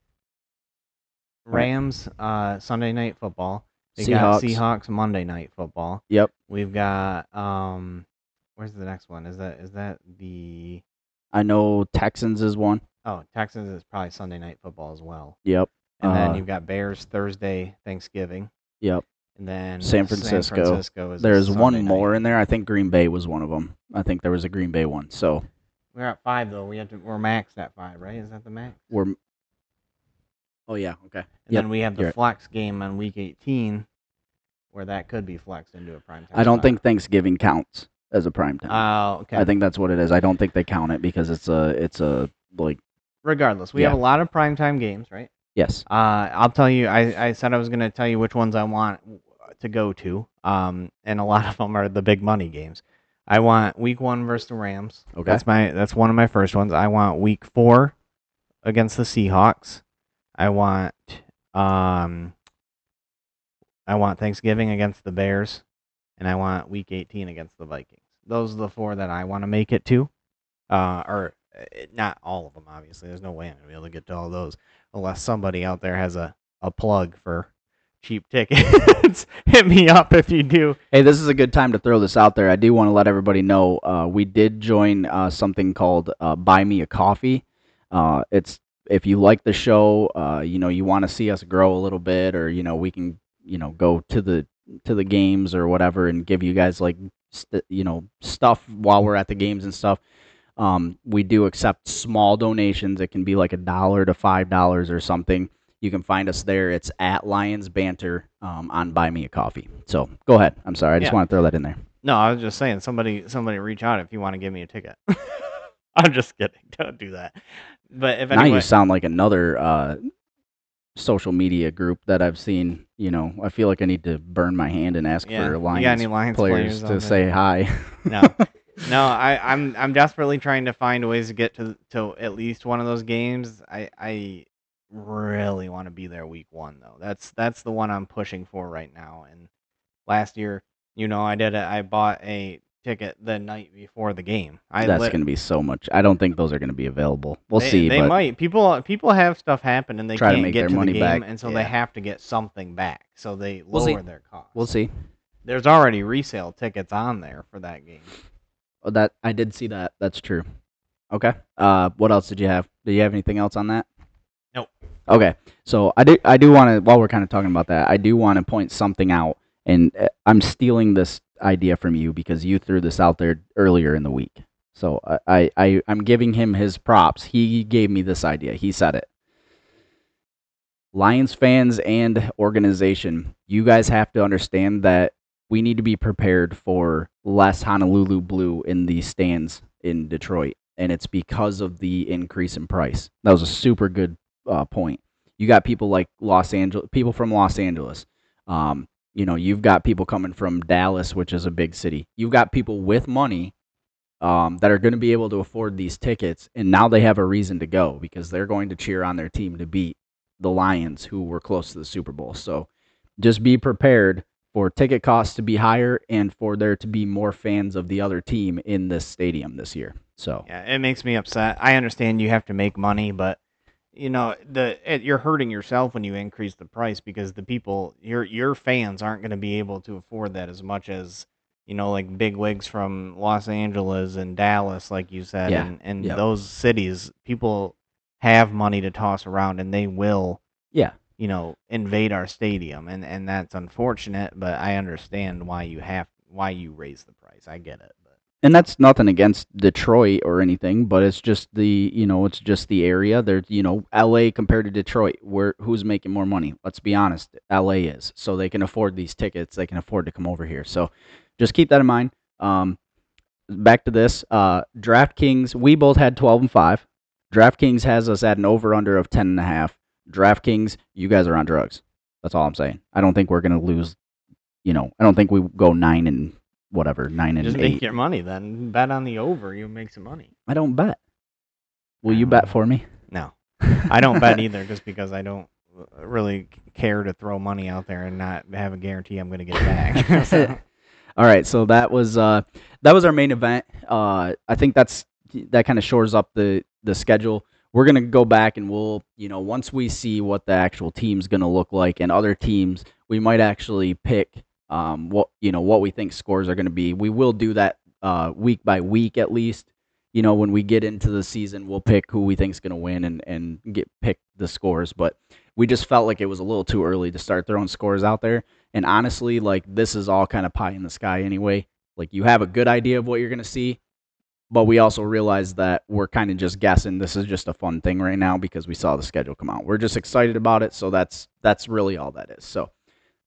Rams Sunday Night Football. They got Seahawks Monday Night Football. Yep. We've got where's the next one? Is that the? I know Texans is one. Oh, Texans is probably Sunday Night Football as well. Yep. And then you've got Bears Thursday, Thanksgiving. Yep. And then San Francisco is there's one more in there. I think Green Bay was one of them. I think there was a Green Bay one. So we're at 5 though. We're maxed at 5, right? Is that the max? Oh yeah, okay. And then we have the flex game on Week 18, where that could be flexed into a primetime. I don't think Thanksgiving counts as a primetime. Oh, okay. I think that's what it is. I don't think they count it because it's a like. Regardless, we have a lot of primetime games, right? Yes. I'll tell you. I said I was going to tell you which ones I want to go to. And a lot of them are the big money games. I want Week 1 versus the Rams. Okay. That's one of my first ones. I want Week 4 against the Seahawks. I want Thanksgiving against the Bears, and I want Week 18 against the Vikings. Those are the 4 that I want to make it to. or not all of them, obviously. There's no way I'm gonna be able to get to all those unless somebody out there has a plug for cheap tickets. Hit me up if you do. Hey, this is a good time to throw this out there. I do want to let everybody know we did join something called Buy Me a Coffee. It's if you like the show, you want to see us grow a little bit, or we can go to the games or whatever, and give you guys like stuff while we're at the games and stuff. We do accept small donations. It can be like $1 to $5 or something. You can find us there. It's at Lions Banter on Buy Me a Coffee. So go ahead. I'm sorry. I just Yeah. want to throw that in there. No, I was just saying somebody reach out if you want to give me a ticket. I'm just kidding. Don't do that. But if Now anybody, you sound like another social media group that I've seen. I feel like I need to burn my hand and ask yeah, for you got Lions any Lions players on to there? say hi. No, no. I'm desperately trying to find ways to get to at least one of those games. I really want to be there week 1 though. That's the one I'm pushing for right now. And last year, I did it. I bought a ticket the night before the game. That's going to be so much. I don't think those are going to be available. We'll see, They but might. People have stuff happen and they try to can't make get their to the money game, back. and so Yeah. they have to get something back. So they We'll see. lower their costs. We'll see. There's already resale tickets on there for that game. Oh, that I did see that. That's true. Okay. What else did you have? Do you have anything else on that? Nope. Okay. So I do want to, while we're kind of talking about that, I do want to point something out, and I'm stealing this idea from you because you threw this out there earlier in the week. So I'm giving him his props. He gave me this idea. He said it. Lions fans and organization, you guys have to understand that we need to be prepared for less Honolulu blue in the stands in Detroit, and it's because of the increase in price. That was a super good point. You got people like people from Los Angeles. You've got people coming from Dallas, which is a big city. You've got people with money that are going to be able to afford these tickets, and now they have a reason to go because they're going to cheer on their team to beat the Lions, who were close to the Super Bowl. So just be prepared for ticket costs to be higher and for there to be more fans of the other team in this stadium this year. So Yeah, it makes me upset. I understand you have to make money, but you're hurting yourself when you increase the price because the people your fans aren't going to be able to afford that as much as like big wigs from Los Angeles and Dallas, like you said, Yeah, and yep. those cities. People have money to toss around, and they will yeah. invade our stadium, and that's unfortunate. But I understand why you raise the price. I get it. But And that's nothing against Detroit or anything, but it's just it's just the area. There's, LA compared to Detroit, who's making more money? Let's be honest, LA is. So they can afford these tickets. They can afford to come over here. So just keep that in mind. Back to this. DraftKings, we both had 12-5. DraftKings has us at an over/under of 10.5. DraftKings, you guys are on drugs. That's all I'm saying. I don't think we're gonna lose. I don't think we go 9 and just 8. make your money then. Bet on the over. You make some money. I don't bet. Will you bet for me? No, I don't bet either, just because I don't really care to throw money out there and not have a guarantee I'm going to get it back. So, All right, so that was our main event. I think that kind of shores up the schedule. We're gonna go back and we'll once we see what the actual team's gonna look like and other teams, we might actually pick what we think scores are gonna be. We will do that week by week at least. When we get into the season, we'll pick who we think's gonna win and pick the scores. But we just felt like it was a little too early to start throwing scores out there. And honestly, like this is all kind of pie in the sky anyway. Like you have a good idea of what you're gonna see, but we also realize that we're kind of just guessing. This is just a fun thing right now because we saw the schedule come out. We're just excited about it, so that's really all that is. So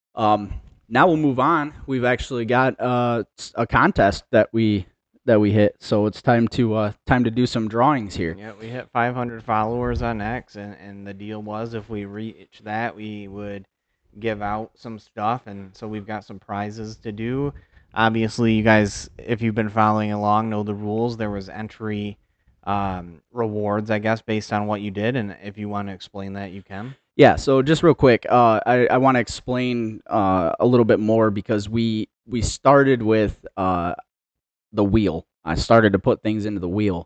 now we'll move on. We've actually got a contest that we hit, so it's time to do some drawings here. yeah, we hit 500 followers on X, and the deal was if we reach that, we would give out some stuff, and so we've got some prizes to do. Obviously, you guys, if you've been following along, know the rules. There was entry rewards, I guess, based on what you did, and if you want to explain that, you can. Yeah, so just real quick, I want to explain a little bit more because we started with the wheel. I started to put things into the wheel,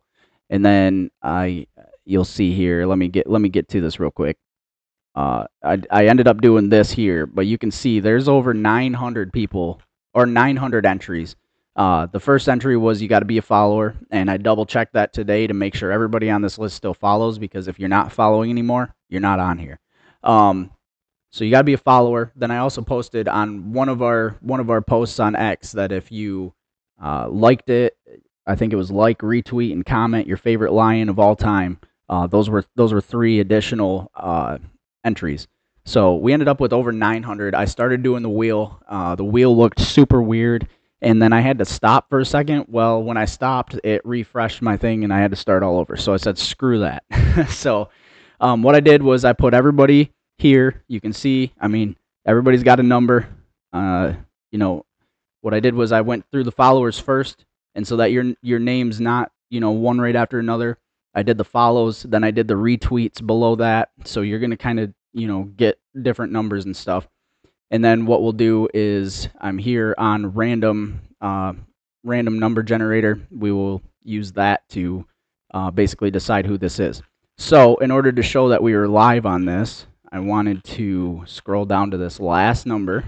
And then you'll see here. Let me get to this real quick. I ended up doing this here, but you can see there's over 900 people or 900 entries. The first entry was you got to be a follower, and I double checked that today to make sure everybody on this list still follows, because if you're not following anymore, you're not on here. So you got to be a follower. Then I also posted on one of our posts on X that if you liked it, I think it was like, retweet, and comment your favorite lion of all time. Those were 3 additional entries. So we ended up with over 900. I started doing the wheel. The wheel looked super weird, and then I had to stop for a second. Well, when I stopped, it refreshed my thing, and I had to start all over. So I said, screw that. So what I did was I put everybody here. You can see, I mean, everybody's got a number. What I did was I went through the followers first, and so that your name's not, one right after another. I did the follows, then I did the retweets below that. So you're going to kind of, get different numbers and stuff. And then what we'll do is I'm here on random number generator. We will use that to basically decide who this is. So in order to show that we are live on this, I wanted to scroll down to this last number.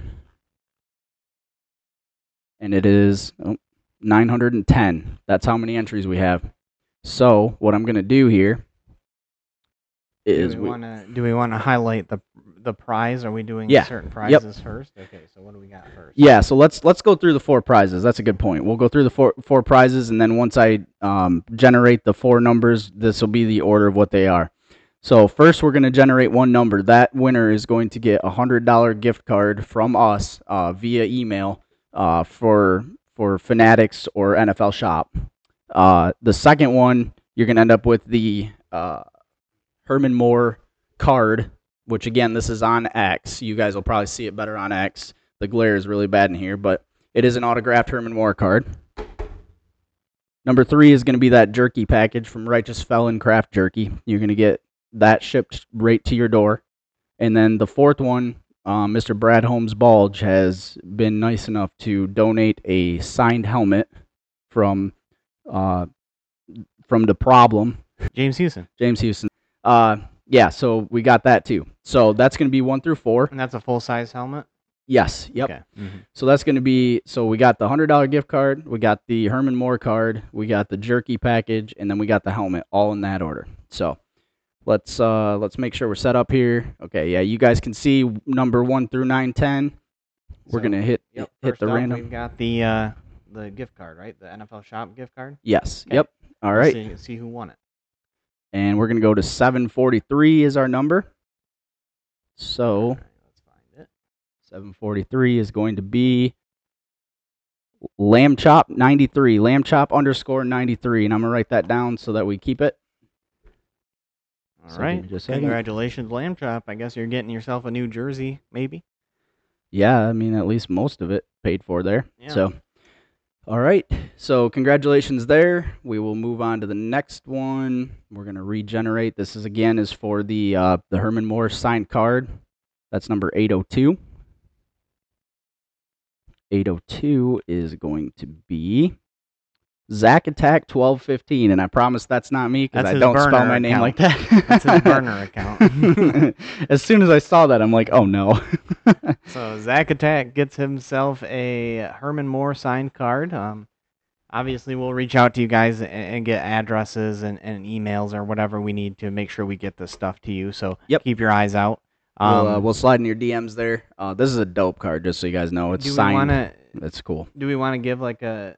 And it is 910. That's how many entries we have. So what I'm going to do here is do we want to highlight the prize? Are we doing certain prizes first? Okay, so what do we got first? Yeah, so let's go through the 4 prizes. That's a good point. We'll go through the four prizes, and then once I generate the 4 numbers, this will be the order of what they are. So first, we're going to generate one number. That winner is going to get a $100 gift card from us via email for Fanatics or NFL Shop. The second one, you're going to end up with the Herman Moore card, which again, this is on X. You guys will probably see it better on X. The glare is really bad in here, but it is an autographed Herman Moore card. Number 3 is going to be that jerky package from Righteous Felon Craft Jerky. You're going to get that shipped right to your door. And then the 4th one, Mr. Brad Holmes Bulge has been nice enough to donate a signed helmet from The Problem. James Houston. Yeah, so we got that too. So that's going to be 1 through 4. And that's a full-size helmet? Yes, yep. Okay. Mm-hmm. So that's going to be, so we got the $100 gift card, we got the Herman Moore card, we got the jerky package, and then we got the helmet, all in that order. So let's make sure we're set up here. Okay, yeah, you guys can see number 1 through 910. We're going to hit the random. We've got the gift card, right? The NFL Shop gift card? Yes. Okay. Yep. All right. Let's see who won it. And we're going to go to 743 is our number. So right, let's find it. 743 is going to be Lamb Chop 93, Lamb Chop _93, and I'm going to write that down so that we keep it. All right. Congratulations, Lamb Chop. I guess you're getting yourself a new jersey, maybe? Yeah, I mean, at least most of it paid for there. Yeah. So, all right. So, congratulations there. We will move on to the next one. We're going to regenerate. This is for the Herman Moore signed card. That's number 802. 802 is going to be Zach Attack 1215, and I promise that's not me because I don't spell my name like that. That's his burner account. As soon as I saw that, I'm like, oh no. So Zach Attack gets himself a Herman Moore signed card. Obviously, we'll reach out to you guys and get addresses and emails or whatever we need to make sure we get this stuff to you. So keep your eyes out. We'll slide in your DMs there. This is a dope card, just so you guys know. It's signed. It's cool. Do we want to give like a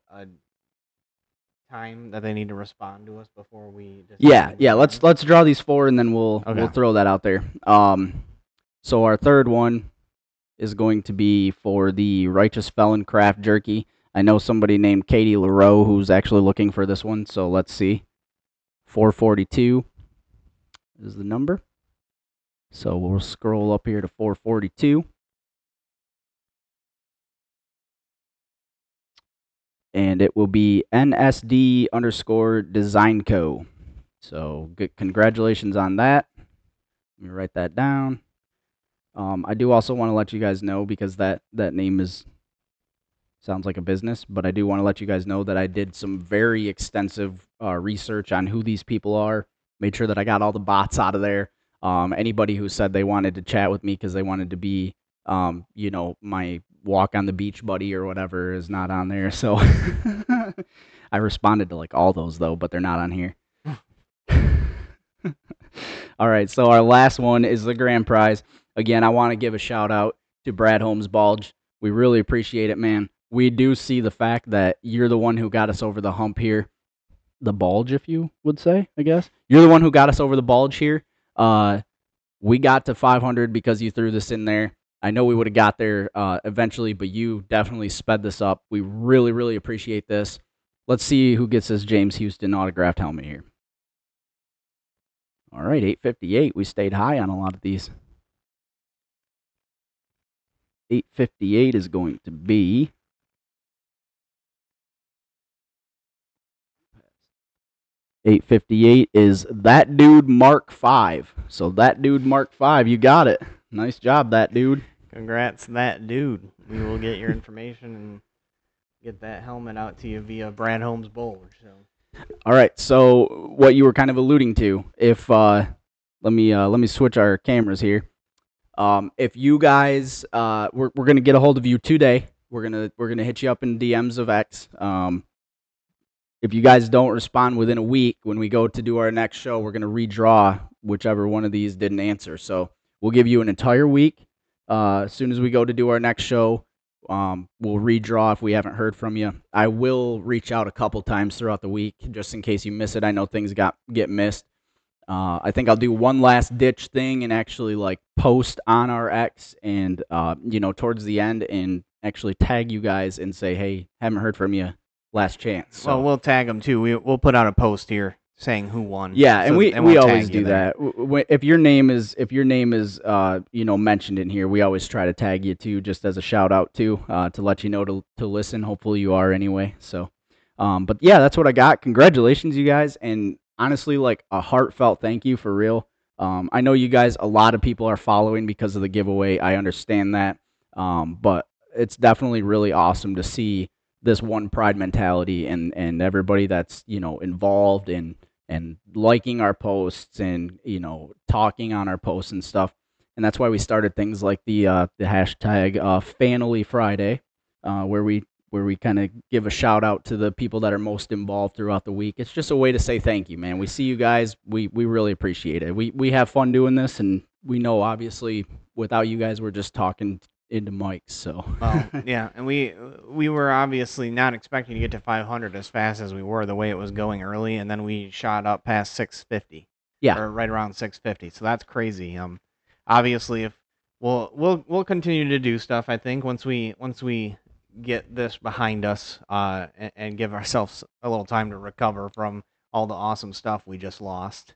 time that they need to respond to us before we decide? Yeah. Let's draw these 4 and then we'll throw that out there. So our third one is going to be for the Righteous Felon Craft Jerky. I know somebody named Katie LaRoe who's actually looking for this one, so let's see. 442 is the number. So we'll scroll up here to 442. And it will be NSD_Design Co. So good, congratulations on that. Let me write that down. I do also want to let you guys know, because that name is sounds like a business, but I do want to let you guys know that I did some very extensive research on who these people are, made sure that I got all the bots out of there. Anybody who said they wanted to chat with me because they wanted to be, my walk on the beach buddy or whatever is not on there. So I responded to like all those though, but they're not on here. All right, so our last one is the grand prize. Again, I want to give a shout out to Brad Holmes Bulge. We really appreciate it, man. We do see the fact that you're the one who got us over the hump here. The bulge, if you would say, I guess. You're the one who got us over the bulge here. We got to 500 because you threw this in there. I know we would have got there eventually, but you definitely sped this up. We really, really appreciate this. Let's see who gets this James Houston autographed helmet here. All right, 858. We stayed high on a lot of these. 858 is going to be 858 is That Dude Mark 5. So That Dude Mark 5, you got it. Nice job, That Dude. Congrats, That Dude. We will get your information and get that helmet out to you via Brad Holmes Bulge. So. All right. So what you were kind of alluding to, if let me switch our cameras here. If you guys, we're gonna get a hold of you today. We're gonna hit you up in DMs of X. If you guys don't respond within a week, when we go to do our next show, we're gonna redraw whichever one of these didn't answer. So we'll give you an entire week. As soon as we go to do our next show, we'll redraw if we haven't heard from you. I will reach out a couple times throughout the week just in case you miss it. I know things get missed. I think I'll do one last ditch thing and actually like post on our X and towards the end and actually tag you guys and say, hey, haven't heard from you. Last chance. So. Well, we'll tag them too. We'll put out a post here saying who won. Yeah, and we always do that. If your name is mentioned in here, we always try to tag you too, just as a shout out too, to let you know to listen. Hopefully you are anyway. So, but yeah, that's what I got. Congratulations, you guys, and honestly, like a heartfelt thank you for real. I know you guys, a lot of people are following because of the giveaway. I understand that, but it's definitely really awesome to see this one pride mentality and everybody that's involved in and liking our posts and talking on our posts and stuff. And that's why we started things like the hashtag Fanily Friday, where we kind of give a shout out to the people that are most involved throughout the week. It's just a way to say thank you, man. We see you guys. We really appreciate it. We have fun doing this, and we know obviously without you guys we're just talking into mics. So yeah, and we were obviously not expecting to get to 500 as fast as we were the way it was going early, and then we shot up past 650. Yeah, or right around 650. So that's crazy. Obviously, if we'll continue to do stuff. I think once we get this behind us, and give ourselves a little time to recover from all the awesome stuff we just lost.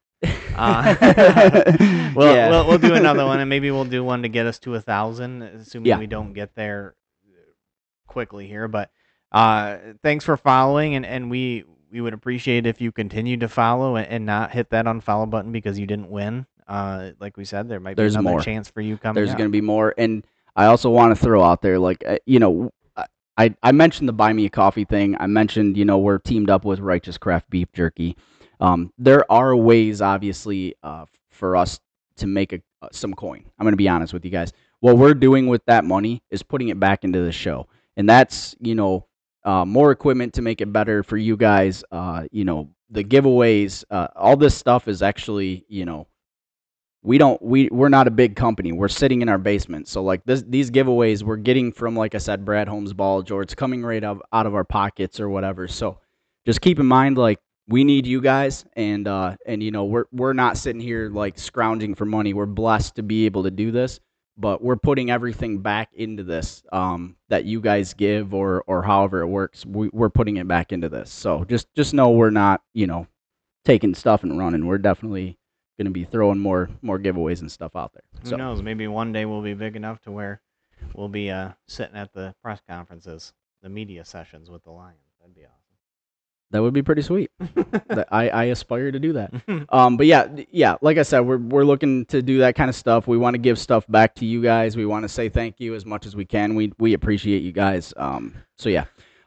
We'll do another one, and maybe we'll do one to get us to 1,000, assuming we don't get there quickly here. But thanks for following, and we would appreciate if you continue to follow and not hit that unfollow button because you didn't win. Like we said, there might be another chance for you coming. There's going to be more, and I also want to throw out there, like I mentioned the Buy Me a Coffee thing. I mentioned we're teamed up with Righteous Craft Beef Jerky. There are ways, obviously, for us to make some coin. I'm going to be honest with you guys. What we're doing with that money is putting it back into the show. And that's, more equipment to make it better for you guys. The giveaways, all this stuff is actually, we're not a big company. We're sitting in our basement. So like these giveaways we're getting from, like I said, Brad Holmes Bulge, or it's coming right out of our pockets or whatever. So just keep in mind, like, we need you guys, and we're not sitting here like scrounging for money. We're blessed to be able to do this, but we're putting everything back into this that you guys give or however it works. We're putting it back into this. So just know we're not taking stuff and running. We're definitely going to be throwing more giveaways and stuff out there. Who knows? Maybe one day we'll be big enough to where we'll be sitting at the press conferences, the media sessions with the Lions. That'd be awesome. That would be pretty sweet. I aspire to do that. But yeah, like I said, we're looking to do that kind of stuff. We want to give stuff back to you guys. We want to say thank you as much as we can. We appreciate you guys. So yeah.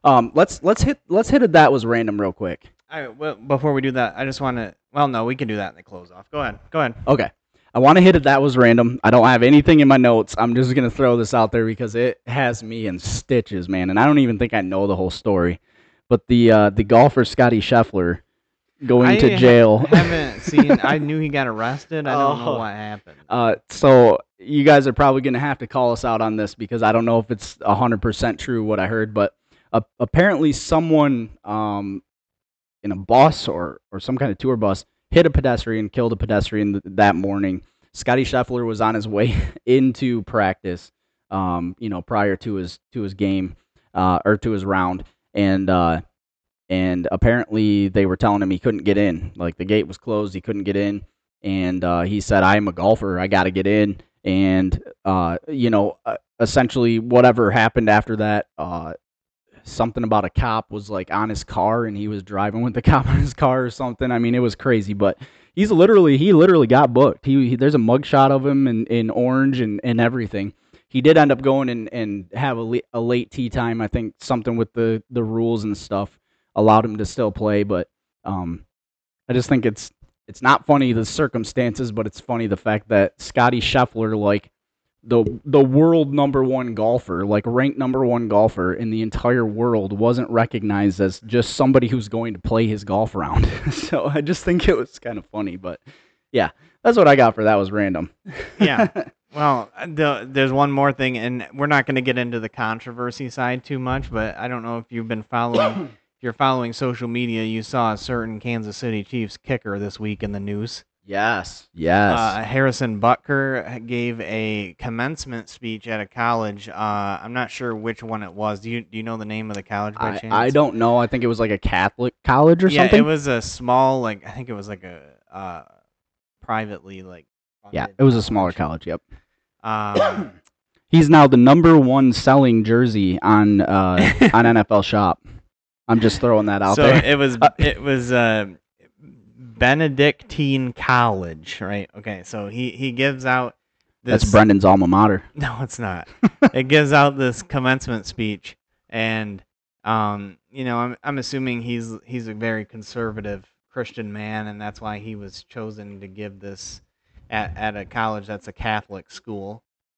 Let's hit it. That was random real quick. Well, before we do that, I just want to. Well, no, we can do that in the close off. Go ahead. Okay. I want to hit it. That was random. I don't have anything in my notes. I'm just gonna throw this out there because it has me in stitches, man. And I don't even think I know the whole story. But the golfer Scotty Scheffler going to jail. Haven't seen. I knew he got arrested. I don't know what happened. So you guys are probably gonna have to call us out on this because I don't know if it's 100% true what I heard, but apparently someone in a bus or some kind of tour bus hit a pedestrian, killed a pedestrian that morning. Scotty Scheffler was on his way into practice, prior to his game or to his round, and apparently they were telling him he couldn't get in. Like the gate was closed, he couldn't get in, and he said, "I'm a golfer, I got to get in." And essentially whatever happened after that, something about a cop was like on his car and he was driving with the cop on his car or something. I mean, it was crazy, but he literally got booked. There's a mugshot of him in orange and everything. He did end up going and have a late tee time. I think something with the rules and stuff allowed him to still play, but I just think it's not funny the circumstances, but it's funny the fact that Scotty Scheffler, like the world number one golfer, like ranked number one golfer in the entire world, wasn't recognized as just somebody who's going to play his golf round. So I just think it was kind of funny, but yeah, that's what I got for that was random. Yeah. Well, there's one more thing, and we're not going to get into the controversy side too much, but I don't know if you've been following. If you're following social media, you saw a certain Kansas City Chiefs kicker this week in the news. Yes. Harrison Butker gave a commencement speech at a college. I'm not sure which one it was. Do you know the name of the college by chance? I don't know. I think it was like a Catholic college or something. Yeah, it was a small, I think it was like a privately Yeah, it was a smaller college. Yep. He's now the number one selling jersey on NFL Shop. I'm just throwing that out there. So it was Benedictine College, right? Okay, so he gives out this. That's Brendan's alma mater. No, it's not. It gives out this commencement speech, and I'm assuming he's a very conservative Christian man, and that's why he was chosen to give this at a college that's a Catholic school.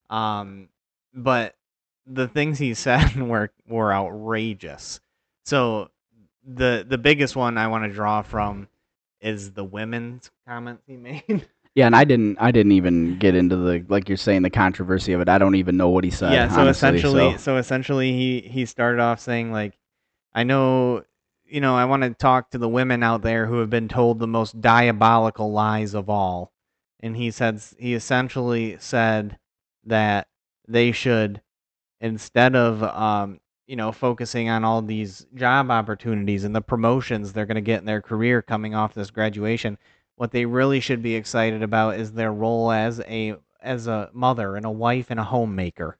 But the things he said were outrageous. So the biggest one I want to draw from is the women's comments he made. Yeah, and I didn't even get into the, like you're saying, the controversy of it. I don't even know what he said. Yeah, so essentially he started off saying I know, I want to talk to the women out there who have been told the most diabolical lies of all. And he essentially said that they should, instead of focusing on all these job opportunities and the promotions they're going to get in their career coming off this graduation, what they really should be excited about is their role as a mother and a wife and a homemaker.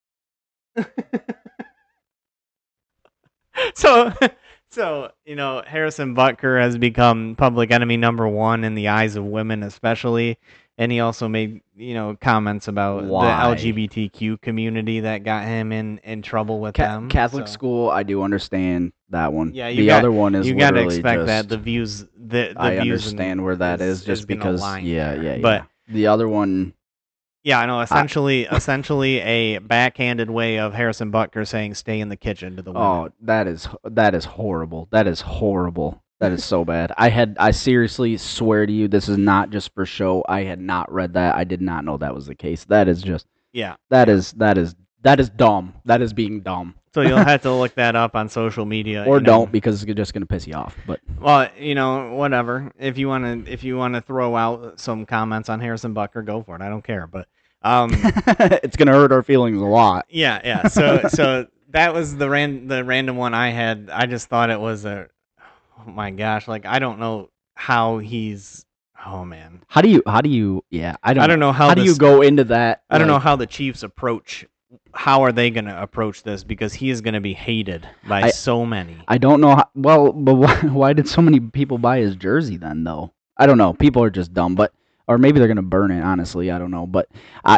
So Harrison Butker has become public enemy number one in the eyes of women especially. And he also made, comments about the LGBTQ community that got him in trouble with them. Catholic school, I do understand that one. Yeah, other one is you got to expect that the views. I understand where that is just because. Yeah. But the other one. Yeah, I know. Essentially a backhanded way of Harrison Butker saying "stay in the kitchen" to the women. Oh, that is horrible. That is horrible. That is so bad. I seriously swear to you, this is not just for show. I had not read that. I did not know that was the case. That is just. Yeah. That is dumb. That is being dumb. So you'll have to look that up on social media, or don't, because it's just gonna piss you off. But whatever. If you wanna throw out some comments on Harrison Butker, go for it. I don't care. But it's gonna hurt our feelings a lot. Yeah. So that was the random one I had. I just thought it was oh my gosh, I don't know how he's. Oh man. How do you? Yeah, I don't know how do you go into that? I don't know how the Chiefs approach how are they going to approach this? Because he is going to be hated by I so many. I don't know. Well, but why did so many people buy his jersey then? Though I don't know. People are just dumb, but or maybe they're gonna burn it. Honestly, I don't know. But I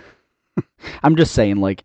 I'm just saying, like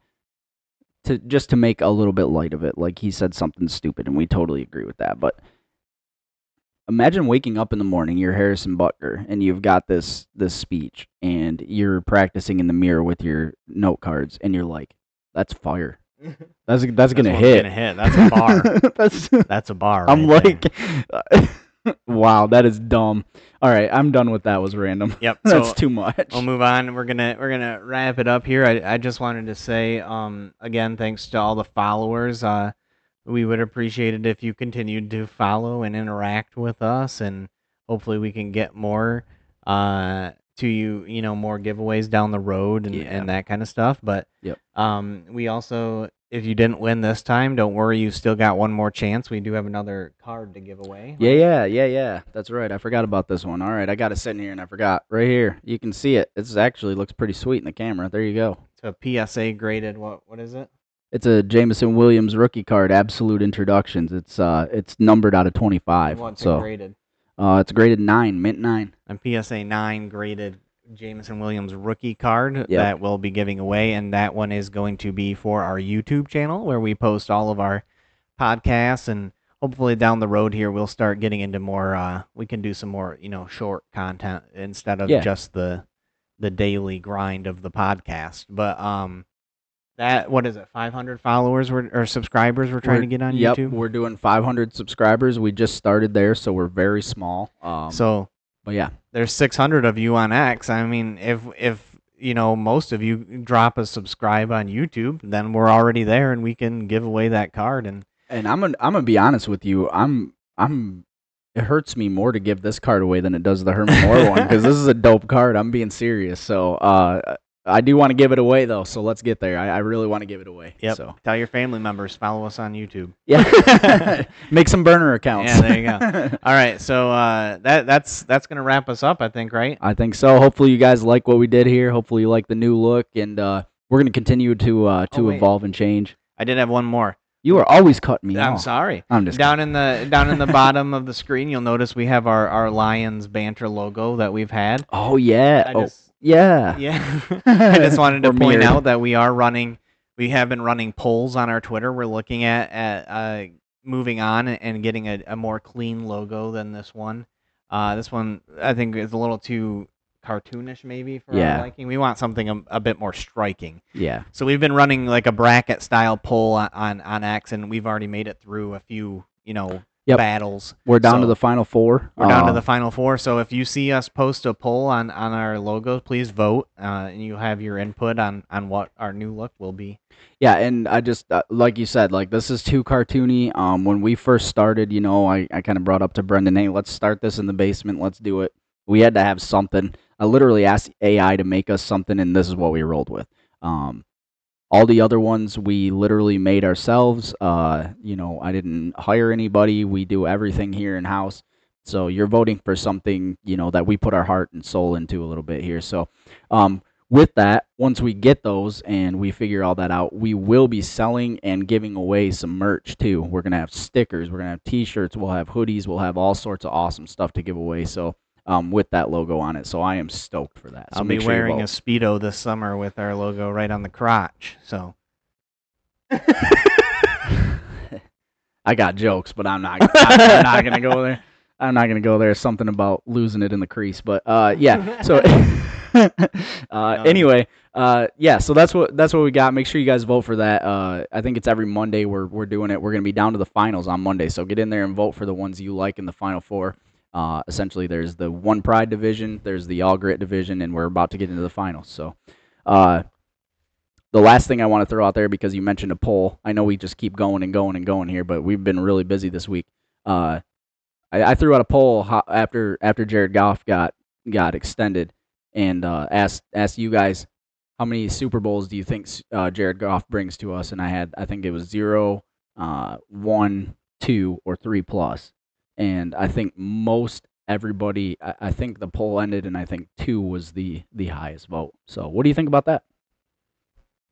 to make a little bit light of it. Like he said something stupid, and we totally agree with that. But imagine waking up in the morning, you're Harrison Butker, and you've got this speech, and you're practicing in the mirror with your note cards, and you're like, "That's fire. That's gonna hit. Gonna hit. That's a bar. That's That's a bar. I'm right like, wow, that is dumb. All right, I'm done with that. Was random. Yep. That's So too much. we'll move on. We're gonna wrap it up here. I just wanted to say again, thanks to all the followers. We would appreciate it if you continued to follow and interact with us, and hopefully we can get more to you know, more giveaways down the road and, Yeah. and that kind of stuff. But Yep. we also, if you didn't win this time, don't worry, you still got one more chance. We do have another card to give away. Yeah. That's right. I forgot about this one. All right, I got it sitting here, and I forgot. Right here, you can see it. It's actually looks pretty sweet in the camera. There you go. It's a PSA graded. What is it? It's a Jameson Williams rookie card, Absolute Introductions. It's numbered out of 25. What's it So graded? it's graded 9, mint 9. A PSA 9 graded Jameson Williams rookie card Yep. that we'll be giving away, and that one is going to be for our YouTube channel where we post all of our podcasts, and hopefully down the road here we'll start getting into more we can do some more, you know, short content instead of Yeah. just the daily grind of the podcast. But that, what is it, 500 followers or subscribers we're trying to get on Yep, YouTube? we're doing 500 subscribers. We just started there, so we're very small. So but yeah, there's 600 of you on X. I mean, if you know, most of you drop a subscribe on YouTube, then we're already there, and we can give away that card. And I'm gonna be honest with you. It hurts me more to give this card away than it does the Herman Moore one because this is a dope card. I'm being serious. So I do want to give it away though. So let's get there. I really want to give it away. yep, So tell your family members, follow us on YouTube. yeah, make some burner accounts. Yeah, there you go. All right, so that's gonna wrap us up, I think, right? I think so. Hopefully you guys like what we did here. Hopefully you like the new look, and we're gonna continue to wait. evolve and change. I did have one more. You are always cutting me I'm off. sorry. I'm just down in the bottom of the screen, you'll notice we have our Lions banter logo that we've had. Oh yeah. I just Yeah. Yeah. I just wanted to We're point mirrored. out that we have been running polls on our Twitter. We're looking at moving on and getting a more clean logo than this one. This one, I think, is a little too cartoonish maybe for Yeah. our liking. We want something a bit more striking. Yeah. So we've been running like a bracket style poll on X, and we've already made it through a few, you know, Yep. battles. We're down to So- the final 4. We're down to the final 4, so if you see us post a poll on our logo, please vote, and you have your input on what our new look will be. Yeah, and I just like you said, like this is too cartoony. When we first started, you know, I kind of brought up to Brendan, hey, let's start this in the basement. Let's do it. We had to have something. I literally asked AI to make us something, and this is what we rolled with. All the other ones we literally made ourselves. You know, I didn't hire anybody. We do everything here in house. So you're voting for something, you know, that we put our heart and soul into a little bit here. So with that, once we get those and we figure all that out, we will be selling and giving away some merch too. We're going to have stickers, we're going to have t-shirts, we'll have hoodies, we'll have all sorts of awesome stuff to give away. So with that logo on it. So I am stoked for that. So I'll make be sure you wearing a vote. Speedo this summer with our logo right on the crotch. So I got jokes, but I'm not gonna go there. I'm not gonna go there. Something about losing it in the crease, but yeah. So anyway, yeah. So that's what we got. Make sure you guys vote for that. I think it's every Monday we're doing it. We're gonna be down to the finals on Monday, so get in there and vote for the ones you like in the final 4. Essentially, there's the One Pride division, there's the All Grit division, and we're about to get into the finals. So, the last thing I want to throw out there, because you mentioned a poll, I know we just keep going and going and going here, but we've been really busy this week. I threw out a poll after Jared Goff got extended, and asked you guys how many Super Bowls do you think Jared Goff brings to us, and I think it was 0, 1, 2, or 3 plus. And I think most everybody, I think the poll ended, and I think 2 was the highest vote. So what do you think about that?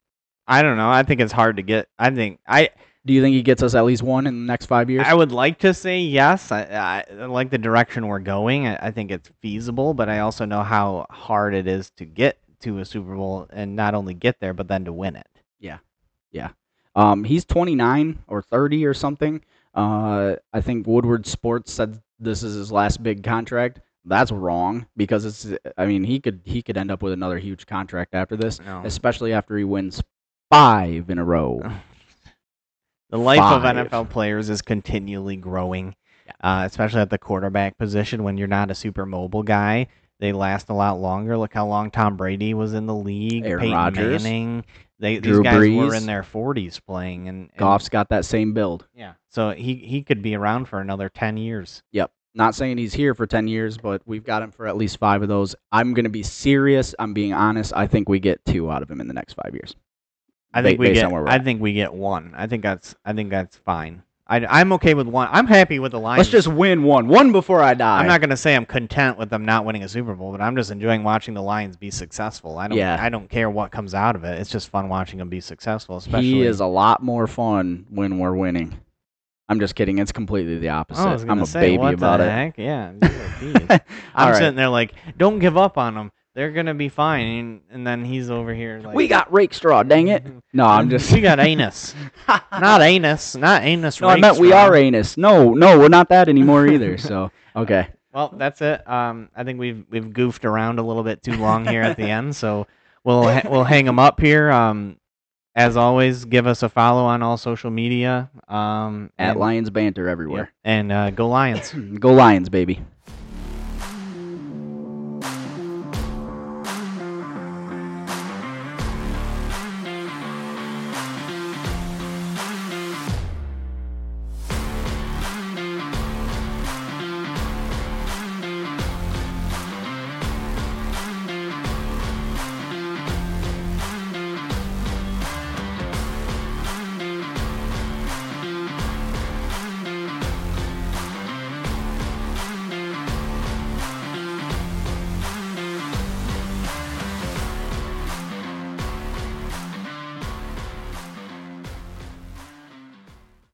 I don't know. I think it's hard to get. Do you think he gets us at least one in the next 5 years? I would like to say yes. I like the direction we're going. I think it's feasible, but I also know how hard it is to get to a Super Bowl and not only get there, but then to win it. Yeah, yeah. He's 29 or 30 or something. I think Woodward Sports said this is his last big contract. That's wrong because it's. I mean, he could end up with another huge contract after this, No. especially after he wins 5 in a row. The life of 5. NFL players is continually growing, especially at the quarterback position. When you're not a super mobile guy, they last a lot longer. Look how long Tom Brady was in the league. Aaron Peyton Rodgers, Manning. These Drew guys Brees. were in their 40s playing, and Goff's got that same build. yeah. So he could be around for another 10 years. Yep. Not saying he's here for 10 years, but we've got him for at least 5 of those. I'm going to be serious. I'm being honest. I think we get 2 out of him in the next 5 years. I think based on where we're I at. think we get one. I think that's fine. I'm okay with one. I'm happy with the Lions. Let's just win one before I die. I'm not going to say I'm content with them not winning a Super Bowl, but I'm just enjoying watching the Lions be successful. I don't care what comes out of it. It's just fun watching them be successful. Especially He is a lot more fun when we're winning. I'm just kidding. It's completely the opposite. I was gonna I'm a say, baby what about the it. heck? Yeah, you're a beast. I'm All right. sitting there like, don't give up on them. They're gonna be fine. And then he's over here like, We got rake straw, dang it. No, I'm just. we got anus, not anus. No, I Rakestraw. meant we are anus. No, we're not that anymore either. So, okay. Well, that's it. I think we've goofed around a little bit too long here at the end, so we'll hang them up here. As always, give us a follow on all social media. At Lions Banter everywhere. And go Lions. Go Lions, baby.